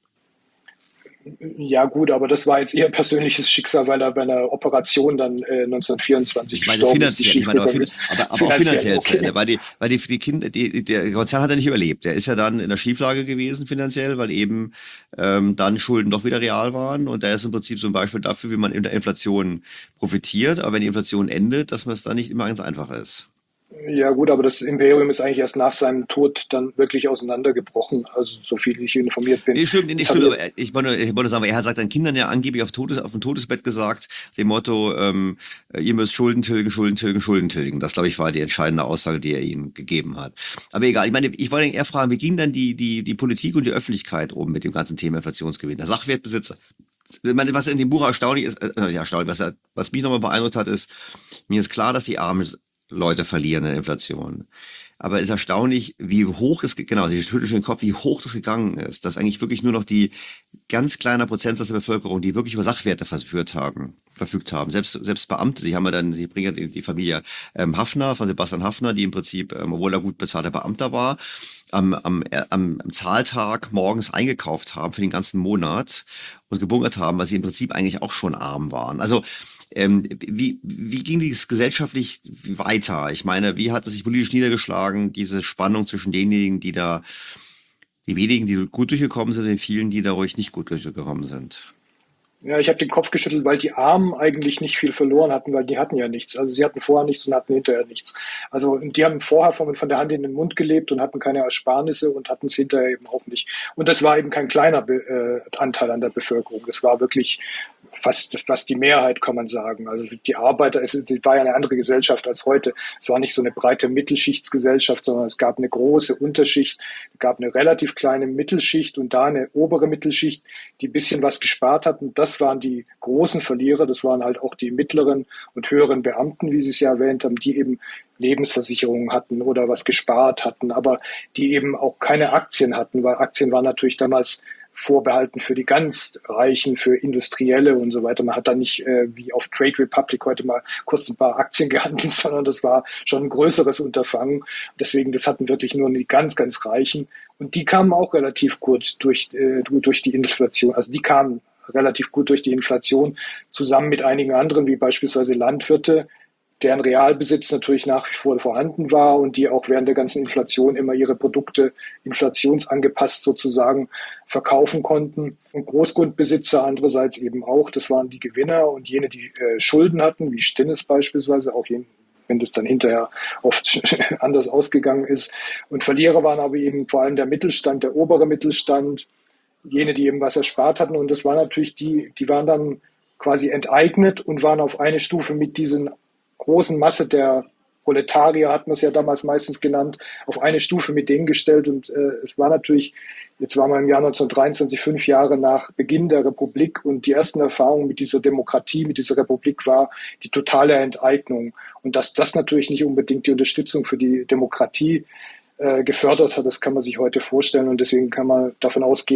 Speaker 11: Ja gut, aber das war jetzt eher persönliches Schicksal, weil er bei einer Operation dann 1924 gestorben ist.
Speaker 4: Aber auch finanziell zu Ende, weil die Kinder, der Konzern hat er nicht überlebt. Der ist ja dann in der Schieflage gewesen finanziell, weil eben dann Schulden doch wieder real waren und da ist im Prinzip so ein Beispiel dafür, wie man in der Inflation profitiert, aber wenn die Inflation endet, dass man es dann nicht immer ganz einfach ist.
Speaker 11: Ja gut, aber das Imperium ist eigentlich erst nach seinem Tod dann wirklich auseinandergebrochen, also so viel ich informiert bin.
Speaker 4: Nee, stimmt, aber ich wollte sagen, er hat seinen Kindern ja angeblich auf dem Todesbett gesagt, dem Motto, ihr müsst Schulden tilgen, Schulden tilgen, Schulden tilgen. Das, glaube ich, war die entscheidende Aussage, die er ihnen gegeben hat. Aber egal, ich wollte eher fragen, wie ging dann die Politik und die Öffentlichkeit um mit dem ganzen Thema Inflationsgewinn? Der Sachwertbesitzer. Was in dem Buch erstaunlich ist, was mich nochmal beeindruckt hat, ist, mir ist klar, dass die armen Leute verlieren in der Inflation. Aber es ist erstaunlich, wie hoch es, genau, Sie schütteln schon den Kopf, wie hoch das gegangen ist, dass eigentlich wirklich nur noch die ganz kleiner Prozentsatz der Bevölkerung, die wirklich über Sachwerte verfügt haben. Selbst Beamte, Sie bringen ja die Familie Haffner, von Sebastian Haffner, die im Prinzip, obwohl er gut bezahlter Beamter war, am Zahltag morgens eingekauft haben für den ganzen Monat und gebunkert haben, weil sie im Prinzip eigentlich auch schon arm waren. Also, wie ging dies gesellschaftlich weiter? Ich meine, wie hat es sich politisch niedergeschlagen, diese Spannung zwischen denjenigen, die wenigen, die gut durchgekommen sind, und den vielen, die dadurch nicht gut durchgekommen sind?
Speaker 11: Ja, ich habe den Kopf geschüttelt, weil die Armen eigentlich nicht viel verloren hatten, weil die hatten ja nichts. Also sie hatten vorher nichts und hatten hinterher nichts. Also die haben vorher von der Hand in den Mund gelebt und hatten keine Ersparnisse und hatten es hinterher eben auch nicht. Und das war eben kein kleiner Anteil an der Bevölkerung. Das war wirklich fast die Mehrheit, kann man sagen. Also die Arbeiter, es war ja eine andere Gesellschaft als heute. Es war nicht so eine breite Mittelschichtsgesellschaft, sondern es gab eine große Unterschicht, es gab eine relativ kleine Mittelschicht und da eine obere Mittelschicht, die ein bisschen was gespart hatten. Das waren die großen Verlierer, das waren halt auch die mittleren und höheren Beamten, wie Sie es ja erwähnt haben, die eben Lebensversicherungen hatten oder was gespart hatten, aber die eben auch keine Aktien hatten, weil Aktien waren natürlich damals vorbehalten für die ganz Reichen, für Industrielle und so weiter. Man hat da nicht wie auf Trade Republic heute mal kurz ein paar Aktien gehandelt, sondern das war schon ein größeres Unterfangen. Deswegen, das hatten wirklich nur die ganz, ganz Reichen. Und die kamen auch relativ gut durch die Inflation. Also die kamen relativ gut durch die Inflation zusammen mit einigen anderen, wie beispielsweise Landwirte, deren Realbesitz natürlich nach wie vor vorhanden war und die auch während der ganzen Inflation immer ihre Produkte inflationsangepasst sozusagen verkaufen konnten. Und Großgrundbesitzer andererseits eben auch, das waren die Gewinner und jene, die Schulden hatten, wie Stinnes beispielsweise, auch wenn das dann hinterher oft anders ausgegangen ist. Und Verlierer waren aber eben vor allem der Mittelstand, der obere Mittelstand, jene, die eben was erspart hatten. Und das war natürlich die waren dann quasi enteignet und waren auf eine Stufe mit diesen großen Masse der Proletarier, hat man es ja damals meistens genannt, auf eine Stufe mit denen gestellt. Und es war natürlich, jetzt waren wir im Jahr 1923, 5 Jahre nach Beginn der Republik und die ersten Erfahrungen mit dieser Demokratie, mit dieser Republik war die totale Enteignung. Und dass das natürlich nicht unbedingt die Unterstützung für die Demokratie gefördert hat, das kann man sich heute vorstellen. Und deswegen kann man davon ausgehen,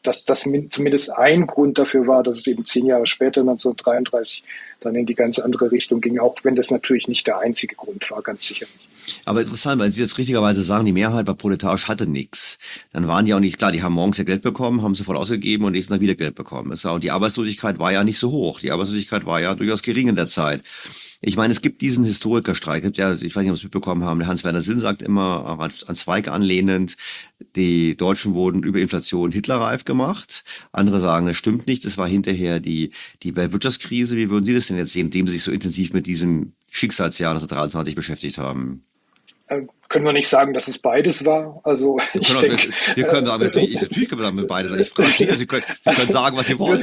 Speaker 11: dass das zumindest ein Grund dafür war, dass es eben 10 Jahre später, 1933, dann in die ganz andere Richtung ging, auch wenn das natürlich nicht der einzige Grund war, ganz sicher nicht.
Speaker 4: Aber interessant, weil Sie jetzt richtigerweise sagen, die Mehrheit bei proletarisch hatte nichts. Dann waren die auch nicht, klar, die haben morgens ja Geld bekommen, haben sofort ausgegeben und nächsten Tag wieder Geld bekommen. Und die Arbeitslosigkeit war ja nicht so hoch. Die Arbeitslosigkeit war ja durchaus gering in der Zeit. Ich meine, es gibt diesen Historikerstreik, ich weiß nicht, ob Sie es mitbekommen haben, der Hans-Werner Sinn sagt immer, auch an Zweig anlehnend, die Deutschen wurden über Inflation hitlerreif gemacht. Andere sagen, das stimmt nicht, das war hinterher die Weltwirtschaftskrise. Wie würden Sie das denn jetzt sehen, indem Sie sich so intensiv mit diesem Schicksalsjahr 1923 beschäftigt haben?
Speaker 11: Können wir nicht sagen, dass es beides war? Also
Speaker 4: natürlich können wir sagen, mit beides. Ich frage Sie können sagen, was Sie wollen.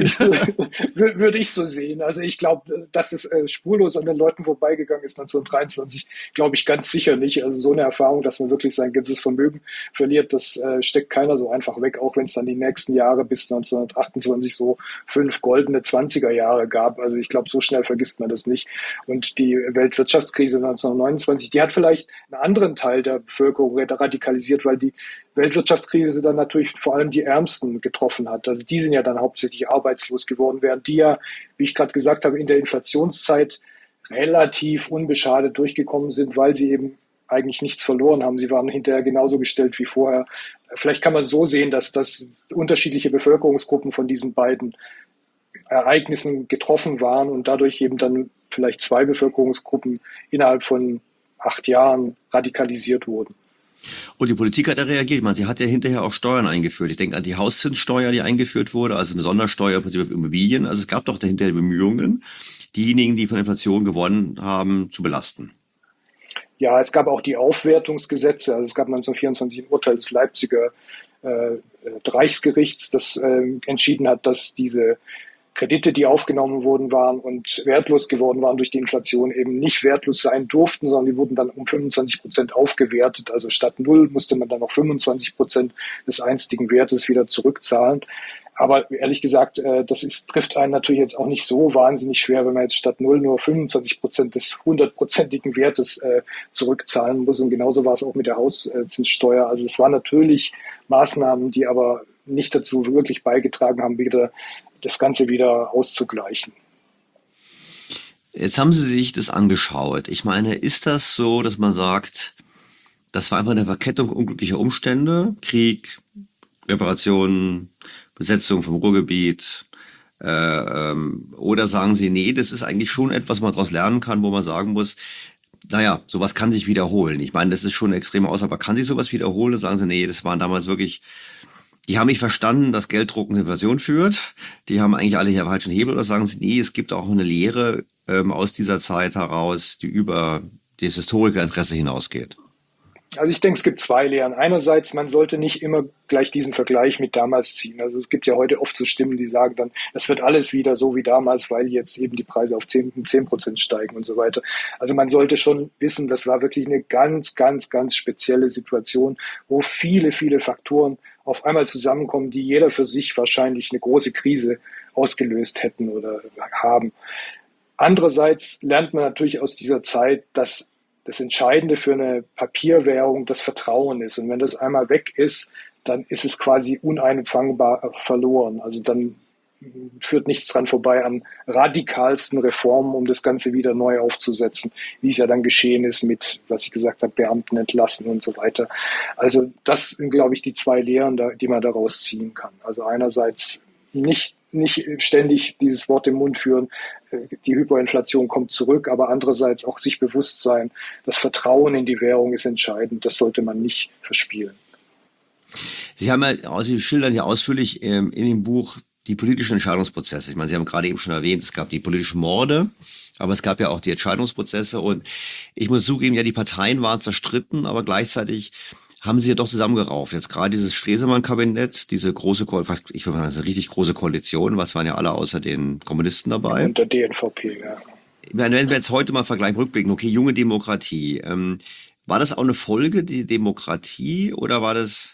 Speaker 11: Würde ich so sehen. Also ich glaube, dass es spurlos an den Leuten vorbeigegangen ist 1923, glaube ich ganz sicher nicht. Also so eine Erfahrung, dass man wirklich sein ganzes Vermögen verliert, das steckt keiner so einfach weg, auch wenn es dann die nächsten Jahre bis 1928 so 5 goldene 20er Jahre gab. Also ich glaube, so schnell vergisst man das nicht. Und die Weltwirtschaftskrise 1929, die hat vielleicht einen anderen Teil der Bevölkerung radikalisiert, weil die Weltwirtschaftskrise dann natürlich vor allem die Ärmsten getroffen hat. Also die sind ja dann hauptsächlich arbeitslos geworden, während die ja, wie ich gerade gesagt habe, in der Inflationszeit relativ unbeschadet durchgekommen sind, weil sie eben eigentlich nichts verloren haben. Sie waren hinterher genauso gestellt wie vorher. Vielleicht kann man so sehen, dass unterschiedliche Bevölkerungsgruppen von diesen beiden Ereignissen getroffen waren und dadurch eben dann vielleicht 2 Bevölkerungsgruppen innerhalb von 8 Jahren radikalisiert wurden.
Speaker 4: Und die Politik hat ja reagiert. Ich meine, sie hat ja hinterher auch Steuern eingeführt. Ich denke an die Hauszinssteuer, die eingeführt wurde, also eine Sondersteuer im Prinzip auf Immobilien. Also es gab doch dahinter Bemühungen, diejenigen, die von Inflation gewonnen haben, zu belasten.
Speaker 11: Ja, es gab auch die Aufwertungsgesetze. Also es gab 1924 ein Urteil des Leipziger Reichsgerichts, das entschieden hat, dass diese Kredite, die aufgenommen worden waren und wertlos geworden waren durch die Inflation, eben nicht wertlos sein durften, sondern die wurden dann um 25% aufgewertet. Also statt 0 musste man dann noch 25% des einstigen Wertes wieder zurückzahlen. Aber ehrlich gesagt, trifft einen natürlich jetzt auch nicht so wahnsinnig schwer, wenn man jetzt statt 0 nur 25% des 100%igen Wertes zurückzahlen muss. Und genauso war es auch mit der Hauszinssteuer. Also es waren natürlich Maßnahmen, die aber nicht dazu wirklich beigetragen haben, das Ganze wieder auszugleichen.
Speaker 4: Jetzt haben Sie sich das angeschaut. Ich meine, ist das so, dass man sagt, das war einfach eine Verkettung unglücklicher Umstände, Krieg, Reparationen, Besetzung vom Ruhrgebiet, oder sagen Sie, nee, das ist eigentlich schon etwas, was man daraus lernen kann, wo man sagen muss, naja, sowas kann sich wiederholen. Ich meine, das ist schon eine extreme Aussage, aber kann sich sowas wiederholen? Sagen Sie, nee, das waren damals wirklich, die haben nicht verstanden, dass Gelddruck eine Version führt. Die haben eigentlich alle hier falschen Hebel. Oder sagen Sie, nee, es gibt auch eine Lehre aus dieser Zeit heraus, die über das Historikerinteresse hinausgeht?
Speaker 11: Also ich denke, es gibt 2 Lehren. Einerseits, man sollte nicht immer gleich diesen Vergleich mit damals ziehen. Also es gibt ja heute oft so Stimmen, die sagen dann, es wird alles wieder so wie damals, weil jetzt eben die Preise auf 10% steigen und so weiter. Also man sollte schon wissen, das war wirklich eine ganz, ganz, ganz spezielle Situation, wo viele, viele Faktoren auf einmal zusammenkommen, die jeder für sich wahrscheinlich eine große Krise ausgelöst hätten oder haben. Andererseits lernt man natürlich aus dieser Zeit, dass das Entscheidende für eine Papierwährung das Vertrauen ist. Und wenn das einmal weg ist, dann ist es quasi uneinfangbar verloren. Also dann führt nichts dran vorbei an radikalsten Reformen, um das Ganze wieder neu aufzusetzen, wie es ja dann geschehen ist mit, was ich gesagt habe, Beamten entlassen und so weiter. Also das sind, glaube ich, die 2 Lehren, die man daraus ziehen kann. Also einerseits nicht ständig dieses Wort im Mund führen, die Hyperinflation kommt zurück, aber andererseits auch sich bewusst sein, das Vertrauen in die Währung ist entscheidend, das sollte man nicht verspielen.
Speaker 4: Sie schildern ja ausführlich in dem Buch die politischen Entscheidungsprozesse. Ich meine, Sie haben gerade eben schon erwähnt, es gab die politischen Morde, aber es gab ja auch die Entscheidungsprozesse und ich muss zugeben, ja, die Parteien waren zerstritten, aber gleichzeitig haben sie ja doch zusammengerauft. Jetzt gerade dieses Stresemann-Kabinett, diese große, ich würde mal sagen, eine richtig große Koalition, was waren ja alle außer den Kommunisten dabei?
Speaker 11: Und der DNVP, ja.
Speaker 4: Wenn wir jetzt heute mal vergleichen, rückblicken, okay, junge Demokratie, war das auch eine Folge, die Demokratie, oder war das,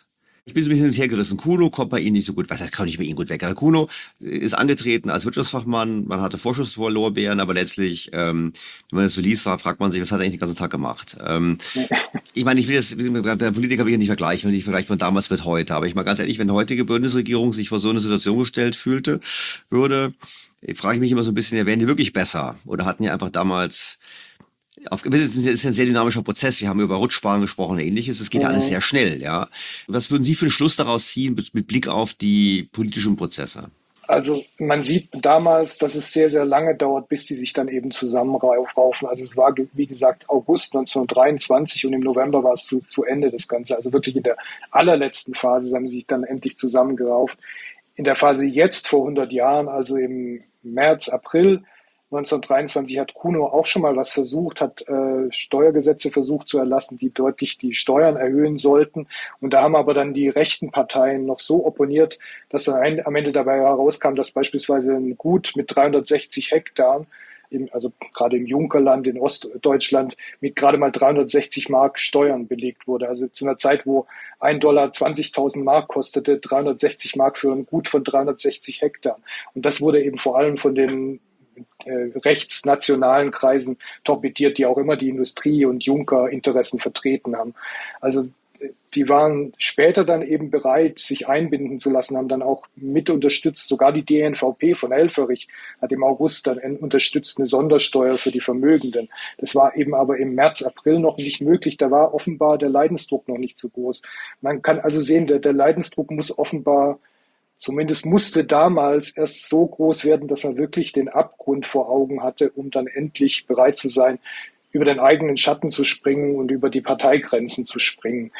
Speaker 4: Ich bin so ein bisschen hergerissen. Kuno kommt bei Ihnen nicht so gut. Was heißt, kann nicht bei Ihnen gut weg? Kuno ist angetreten als Wirtschaftsfachmann. Man hatte Vorschusslorbeeren, aber letztlich, wenn man das so liest, fragt man sich, was hat er eigentlich den ganzen Tag gemacht? Ich meine, ich will das, der Politiker will ich nicht vergleichen, wenn ich vergleiche von damals mit heute. Aber ich mal ganz ehrlich, wenn die heutige Bundesregierung sich vor so eine Situation gestellt würde, frage ich mich immer so ein bisschen, ja, wären die wirklich besser? Oder hatten die einfach damals... Das ist ein sehr dynamischer Prozess. Wir haben über Rutschbahn gesprochen und Ähnliches. Es geht ja alles sehr schnell, ja. Was würden Sie für einen Schluss daraus ziehen mit Blick auf die politischen Prozesse?
Speaker 11: Also man sieht damals, dass es sehr, sehr lange dauert, bis die sich dann eben zusammenraufen. Also es war, wie gesagt, August 1923 und im November war es zu Ende das Ganze. Also wirklich in der allerletzten Phase haben sie sich dann endlich zusammengerauft. In der Phase jetzt vor 100 Jahren, also im März, April 1923 hat Kuno auch schon mal was versucht, hat Steuergesetze versucht zu erlassen, die deutlich die Steuern erhöhen sollten. Und da haben aber dann die rechten Parteien noch so opponiert, dass dann am Ende dabei herauskam, dass beispielsweise ein Gut mit 360 Hektar, also gerade im Junkerland, in Ostdeutschland, mit gerade mal 360 Mark Steuern belegt wurde. Also zu einer Zeit, wo $1 20.000 Mark kostete, 360 Mark für ein Gut von 360 Hektar. Und das wurde eben vor allem von den rechtsnationalen Kreisen torpediert, die auch immer die Industrie- und Juncker-Interessen vertreten haben. Also die waren später dann eben bereit, sich einbinden zu lassen, haben dann auch mit unterstützt, sogar die DNVP von Helfferich hat im August dann unterstützt eine Sondersteuer für die Vermögenden. Das war eben aber im März, April noch nicht möglich, da war offenbar der Leidensdruck noch nicht so groß. Man kann also sehen, der Leidensdruck muss offenbar zumindest musste damals erst so groß werden, dass man wirklich den Abgrund vor Augen hatte, um dann endlich bereit zu sein, über den eigenen Schatten zu springen und über die Parteigrenzen zu springen.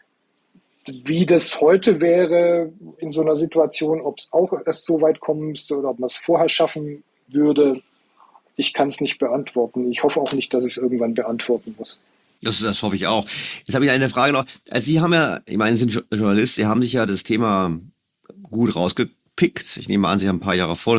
Speaker 11: Wie das heute wäre in so einer Situation, ob es auch erst so weit kommen müsste oder ob man es vorher schaffen würde, ich kann es nicht beantworten. Ich hoffe auch nicht, dass ich es irgendwann beantworten muss.
Speaker 4: Das hoffe ich auch. Jetzt habe ich eine Frage noch. Also Sie haben ja, ich meine, Sie sind Journalist, Sie haben sich ja das Thema gut rausgepickt. Ich nehme an, Sie haben ein paar Jahre vor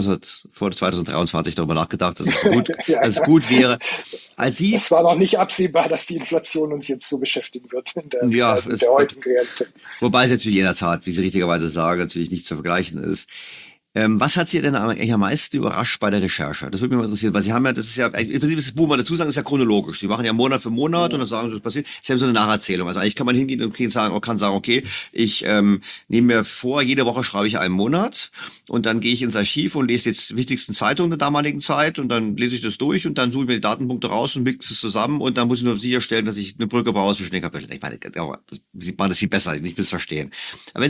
Speaker 4: 2023 darüber nachgedacht, dass es gut,
Speaker 11: ja,
Speaker 4: dass es gut wäre.
Speaker 11: Es war noch nicht absehbar, dass die Inflation uns jetzt so beschäftigen wird in der heutigen Realität.
Speaker 4: Wobei es natürlich in der Tat, wie Sie richtigerweise sagen, natürlich nicht zu vergleichen ist. Was hat Sie denn eigentlich am meisten überrascht bei der Recherche? Das würde mich mal interessieren, weil Sie haben ja, das ist ja, im Prinzip ist das Buch, mal dazu sagen, ist ja chronologisch. Sie machen ja Monat für Monat und dann sagen Sie, was passiert. Das ist ja so eine Nacherzählung. Also eigentlich kann man hingehen und kann sagen, okay, ich nehme mir vor, jede Woche schreibe ich einen Monat und dann gehe ich ins Archiv und lese jetzt die wichtigsten Zeitungen der damaligen Zeit und dann lese ich das durch und dann suche ich mir die Datenpunkte raus und mixe es zusammen und dann muss ich nur sicherstellen, dass ich eine Brücke baue zwischen den Kapiteln. Ich meine, Sie machen das viel besser, nicht missverstehen. Aber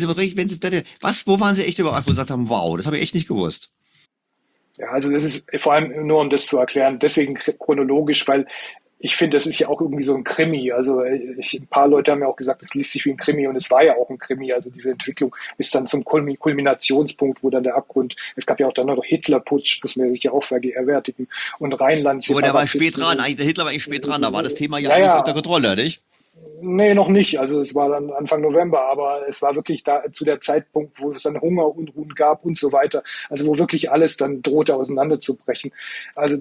Speaker 4: wo waren Sie echt überrascht, wo Sie gesagt haben, wow, das habe ich echt nicht gewusst?
Speaker 11: Ja, also das ist vor allem nur, um das zu erklären, deswegen chronologisch, weil ich finde, das ist ja auch irgendwie so ein Krimi. Also ein paar Leute haben ja auch gesagt, es liest sich wie ein Krimi und es war ja auch ein Krimi. Also diese Entwicklung bis dann zum Kulminationspunkt, wo dann der Abgrund, es gab ja auch dann noch Hitlerputsch, muss man sich ja auch vergegenwärtigen und Rheinland.
Speaker 4: Aber der war spät dran, der Hitler war eigentlich spät dran, da war das Thema ja eigentlich unter Kontrolle, nicht?
Speaker 11: Nee, noch nicht. Also es war dann Anfang November, aber es war wirklich da zu der Zeitpunkt, wo es dann Hungerunruhen gab und so weiter. Also wo wirklich alles dann drohte auseinanderzubrechen. Also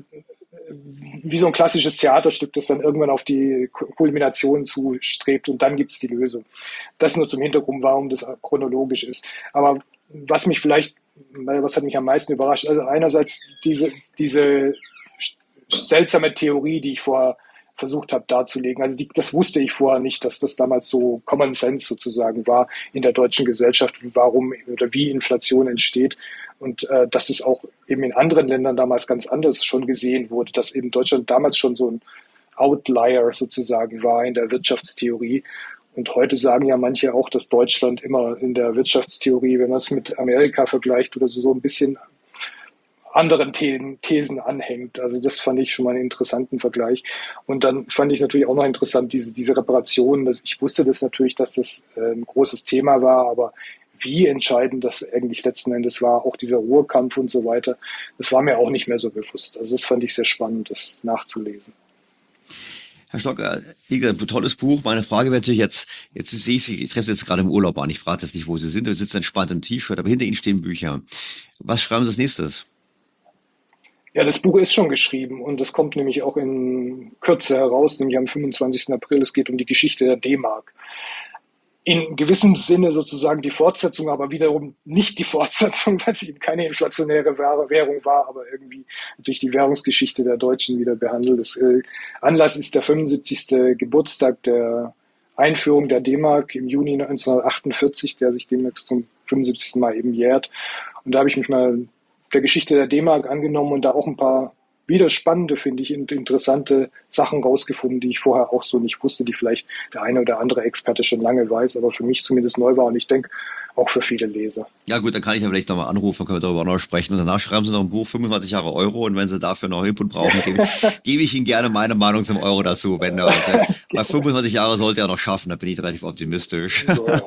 Speaker 11: wie so ein klassisches Theaterstück, das dann irgendwann auf die Kulmination zustrebt und dann gibt's die Lösung. Das nur zum Hintergrund, warum das chronologisch ist. Aber was hat mich am meisten überrascht? Also einerseits diese seltsame Theorie, die ich vorher versucht habe darzulegen. Also das wusste ich vorher nicht, dass das damals so Common Sense sozusagen war in der deutschen Gesellschaft, warum oder wie Inflation entsteht und dass es auch eben in anderen Ländern damals ganz anders schon gesehen wurde, dass eben Deutschland damals schon so ein Outlier sozusagen war in der Wirtschaftstheorie. Und heute sagen ja manche auch, dass Deutschland immer in der Wirtschaftstheorie, wenn man es mit Amerika vergleicht oder so ein bisschen anderen Thesen anhängt. Also das fand ich schon mal einen interessanten Vergleich. Und dann fand ich natürlich auch noch interessant, diese Reparationen. Ich wusste das natürlich, dass das ein großes Thema war, aber wie entscheidend das eigentlich letzten Endes war, auch dieser Ruhrkampf und so weiter, das war mir auch nicht mehr so bewusst. Also das fand ich sehr spannend, das nachzulesen.
Speaker 4: Herr Stocker, wie gesagt, tolles Buch. Meine Frage wäre natürlich jetzt sehe ich Sie, ich treffe Sie jetzt gerade im Urlaub an. Ich frage jetzt nicht, wo Sie sind. Sie sitzen entspannt im T-Shirt, aber hinter Ihnen stehen Bücher. Was schreiben Sie als nächstes?
Speaker 11: Ja, das Buch ist schon geschrieben und das kommt nämlich auch in Kürze heraus, nämlich am 25. April. Es geht um die Geschichte der D-Mark. in gewissem Sinne sozusagen die Fortsetzung, aber wiederum nicht die Fortsetzung, weil sie eben keine inflationäre Währung war, aber irgendwie durch die Währungsgeschichte der Deutschen wieder behandelt. Das Anlass ist der 75. Geburtstag der Einführung der D-Mark im Juni 1948, der sich demnächst zum 75. Mal eben jährt. Und da habe ich mich mal der Geschichte der D-Mark angenommen und da auch ein paar wieder spannende, finde ich, und interessante Sachen rausgefunden, die ich vorher auch so nicht wusste, die vielleicht der eine oder andere Experte schon lange weiß, aber für mich zumindest neu war und ich denke auch für viele Leser.
Speaker 4: Ja gut, dann kann ich ja vielleicht nochmal anrufen, können wir darüber noch sprechen und danach schreiben Sie noch ein Buch, 25 Jahre Euro, und wenn Sie dafür noch Input brauchen, gebe ich Ihnen gerne meine Meinung zum Euro dazu. Bei 25 Jahre sollte er noch schaffen, da bin ich relativ optimistisch.
Speaker 11: So, ja,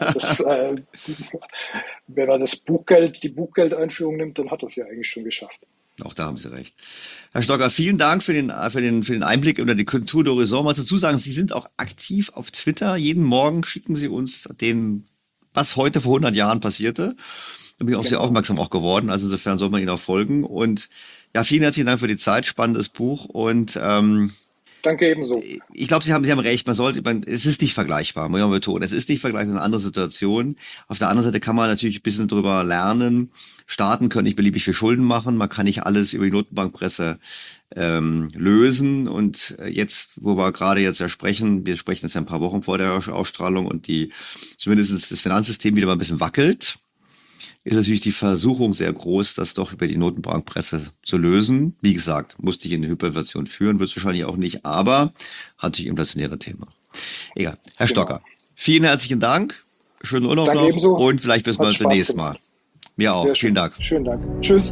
Speaker 11: wenn er die Buchgeldeinführung nimmt, dann hat er es ja eigentlich schon geschafft.
Speaker 4: Auch da haben Sie recht. Herr Stocker, vielen Dank für den Einblick unter die Kultur d'Horizon. Mal dazu sagen, Sie sind auch aktiv auf Twitter. Jeden Morgen schicken Sie uns was heute vor 100 Jahren passierte. Da bin ich auch sehr aufmerksam auch geworden. Also insofern soll man Ihnen auch folgen. Und ja, vielen herzlichen Dank für die Zeit. Spannendes Buch. Und
Speaker 11: danke ebenso.
Speaker 4: Ich glaube, Sie haben recht. Es ist nicht vergleichbar. Muss ich mal betonen. Es ist nicht vergleichbar, eine andere Situation. Auf der anderen Seite kann man natürlich ein bisschen drüber lernen. Staaten können nicht beliebig viel Schulden machen. Man kann nicht alles über die Notenbankpresse lösen. Und jetzt, wo wir gerade jetzt ja sprechen, wir sprechen jetzt ja ein paar Wochen vor der Ausstrahlung und zumindest das Finanzsystem wieder mal ein bisschen wackelt, ist natürlich die Versuchung sehr groß, das doch über die Notenbankpresse zu lösen. Wie gesagt, musste ich in eine Hyperinflation führen, wird es wahrscheinlich auch nicht, aber hat natürlich inflationäre Thema. Egal. Herr Stocker, vielen herzlichen Dank. Schönen Urlaub noch
Speaker 11: ebenso.
Speaker 4: Und vielleicht bis beim nächsten Mal. Mir auch. Vielen Dank.
Speaker 11: Schönen Dank. Tschüss.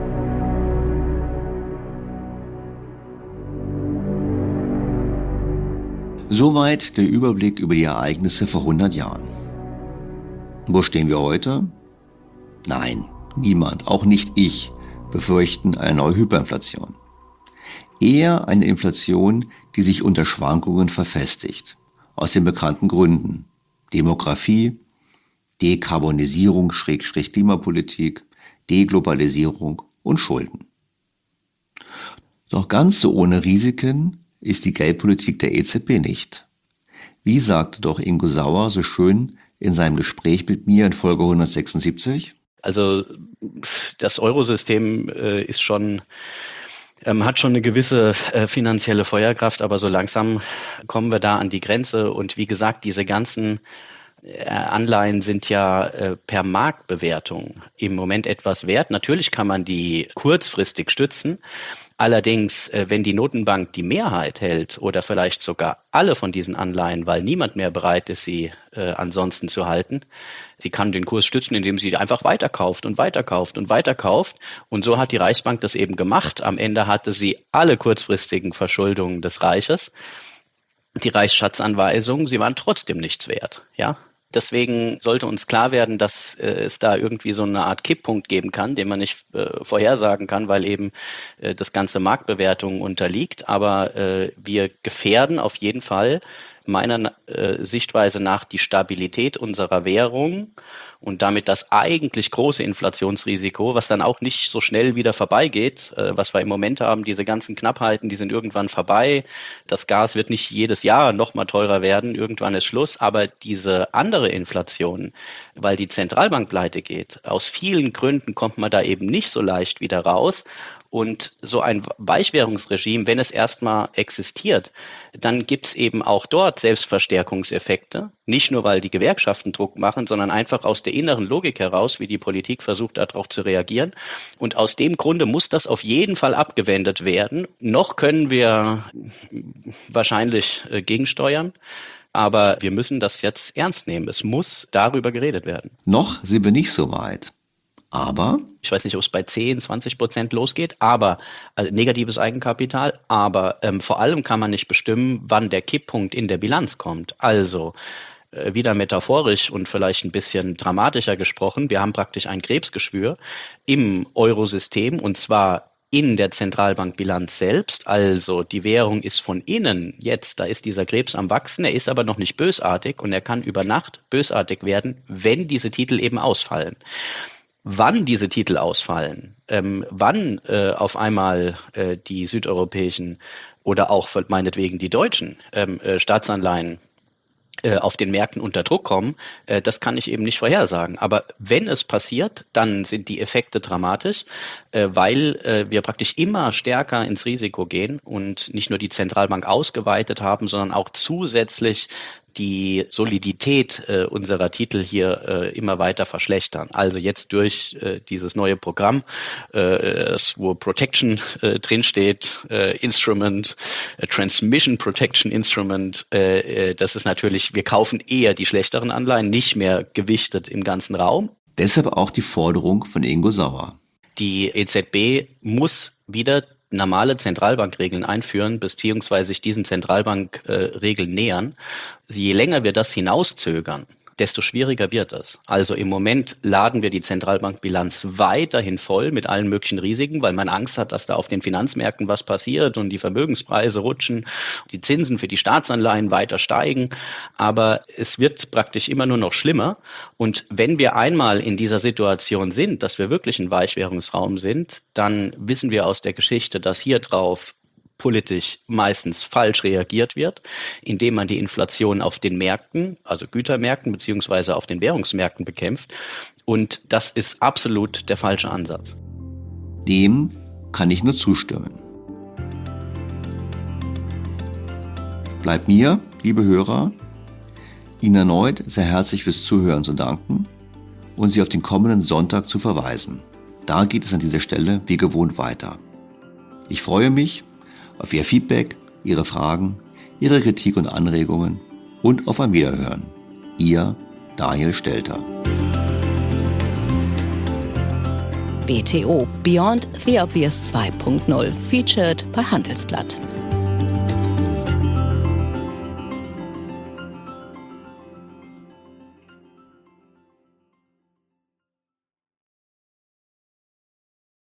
Speaker 4: Soweit der Überblick über die Ereignisse vor 100 Jahren. Wo stehen wir heute? Nein, niemand, auch nicht ich, befürchten eine neue Hyperinflation. Eher eine Inflation, die sich unter Schwankungen verfestigt. Aus den bekannten Gründen. Demografie, Dekarbonisierung, Klimapolitik, Deglobalisierung und Schulden. Doch ganz so ohne Risiken ist die Geldpolitik der EZB nicht. Wie sagte doch Ingo Sauer so schön in seinem Gespräch mit mir in Folge 176?
Speaker 12: Also das Eurosystem hat schon eine gewisse finanzielle Feuerkraft, aber so langsam kommen wir da an die Grenze. Und wie gesagt, diese ganzen Anleihen sind ja per Marktbewertung im Moment etwas wert. Natürlich kann man die kurzfristig stützen. Allerdings, wenn die Notenbank die Mehrheit hält oder vielleicht sogar alle von diesen Anleihen, weil niemand mehr bereit ist, sie ansonsten zu halten, sie kann den Kurs stützen, indem sie einfach weiterkauft und weiterkauft und weiterkauft. Und so hat die Reichsbank das eben gemacht. Am Ende hatte sie alle kurzfristigen Verschuldungen des Reiches. Die Reichsschatzanweisungen, sie waren trotzdem nichts wert, ja. Deswegen sollte uns klar werden, dass es da irgendwie so eine Art Kipppunkt geben kann, den man nicht vorhersagen kann, weil eben das ganze Marktbewertungen unterliegt. Aber wir gefährden auf jeden Fall meiner Sichtweise nach die Stabilität unserer Währung und damit das eigentlich große Inflationsrisiko, was dann auch nicht so schnell wieder vorbeigeht, was wir im Moment haben. Diese ganzen Knappheiten, die sind irgendwann vorbei. Das Gas wird nicht jedes Jahr noch mal teurer werden. Irgendwann ist Schluss. Aber diese andere Inflation, weil die Zentralbank pleite geht, aus vielen Gründen kommt man da eben nicht so leicht wieder raus. Und so ein Weichwährungsregime, wenn es erstmal existiert, dann gibt es eben auch dort Selbstverstärkungseffekte. Nicht nur, weil die Gewerkschaften Druck machen, sondern einfach aus der inneren Logik heraus, wie die Politik versucht, darauf zu reagieren. Und aus dem Grunde muss das auf jeden Fall abgewendet werden. Noch können wir wahrscheinlich gegensteuern. Aber wir müssen das jetzt ernst nehmen. Es muss darüber geredet werden.
Speaker 4: Noch sind wir nicht so weit. Aber?
Speaker 12: Ich weiß nicht, ob es bei 10-20% losgeht, aber also negatives Eigenkapital. Aber vor allem kann man nicht bestimmen, wann der Kipppunkt in der Bilanz kommt. Also wieder metaphorisch und vielleicht ein bisschen dramatischer gesprochen. Wir haben praktisch ein Krebsgeschwür im Eurosystem und zwar in der Zentralbankbilanz selbst, also die Währung ist von innen jetzt, da ist dieser Krebs am Wachsen, er ist aber noch nicht bösartig und er kann über Nacht bösartig werden, wenn diese Titel eben ausfallen. Wann diese Titel ausfallen, wann auf einmal die südeuropäischen oder auch meinetwegen die deutschen Staatsanleihen auf den Märkten unter Druck kommen, das kann ich eben nicht vorhersagen. Aber wenn es passiert, dann sind die Effekte dramatisch, weil wir praktisch immer stärker ins Risiko gehen und nicht nur die Zentralbank ausgeweitet haben, sondern auch zusätzlich die Solidität unserer Titel hier immer weiter verschlechtern. Also jetzt durch dieses neue Programm, wo Protection drinsteht, Instrument, Transmission Protection Instrument, das ist natürlich, wir kaufen eher die schlechteren Anleihen, nicht mehr gewichtet im ganzen Raum.
Speaker 4: Deshalb auch die Forderung von Ingo Sauer.
Speaker 12: Die EZB muss wieder normale Zentralbankregeln einführen, beziehungsweise sich diesen Zentralbankregeln nähern. Je länger wir das hinauszögern, desto schwieriger wird es. Also im Moment laden wir die Zentralbankbilanz weiterhin voll mit allen möglichen Risiken, weil man Angst hat, dass da auf den Finanzmärkten was passiert und die Vermögenspreise rutschen, die Zinsen für die Staatsanleihen weiter steigen. Aber es wird praktisch immer nur noch schlimmer. Und wenn wir einmal in dieser Situation sind, dass wir wirklich ein Weichwährungsraum sind, dann wissen wir aus der Geschichte, dass hier drauf politisch meistens falsch reagiert wird, indem man die Inflation auf den Märkten, also Gütermärkten beziehungsweise auf den Währungsmärkten bekämpft. Und das ist absolut der falsche Ansatz.
Speaker 4: Dem kann ich nur zustimmen. Bleibt mir, liebe Hörer, Ihnen erneut sehr herzlich fürs Zuhören zu danken und Sie auf den kommenden Sonntag zu verweisen. Da geht es an dieser Stelle wie gewohnt weiter. Ich freue mich auf Ihr Feedback, Ihre Fragen, Ihre Kritik und Anregungen und auf ein Wiederhören. Ihr Daniel Stelter.
Speaker 3: BTO Beyond the Obvious 2.0 featured bei Handelsblatt.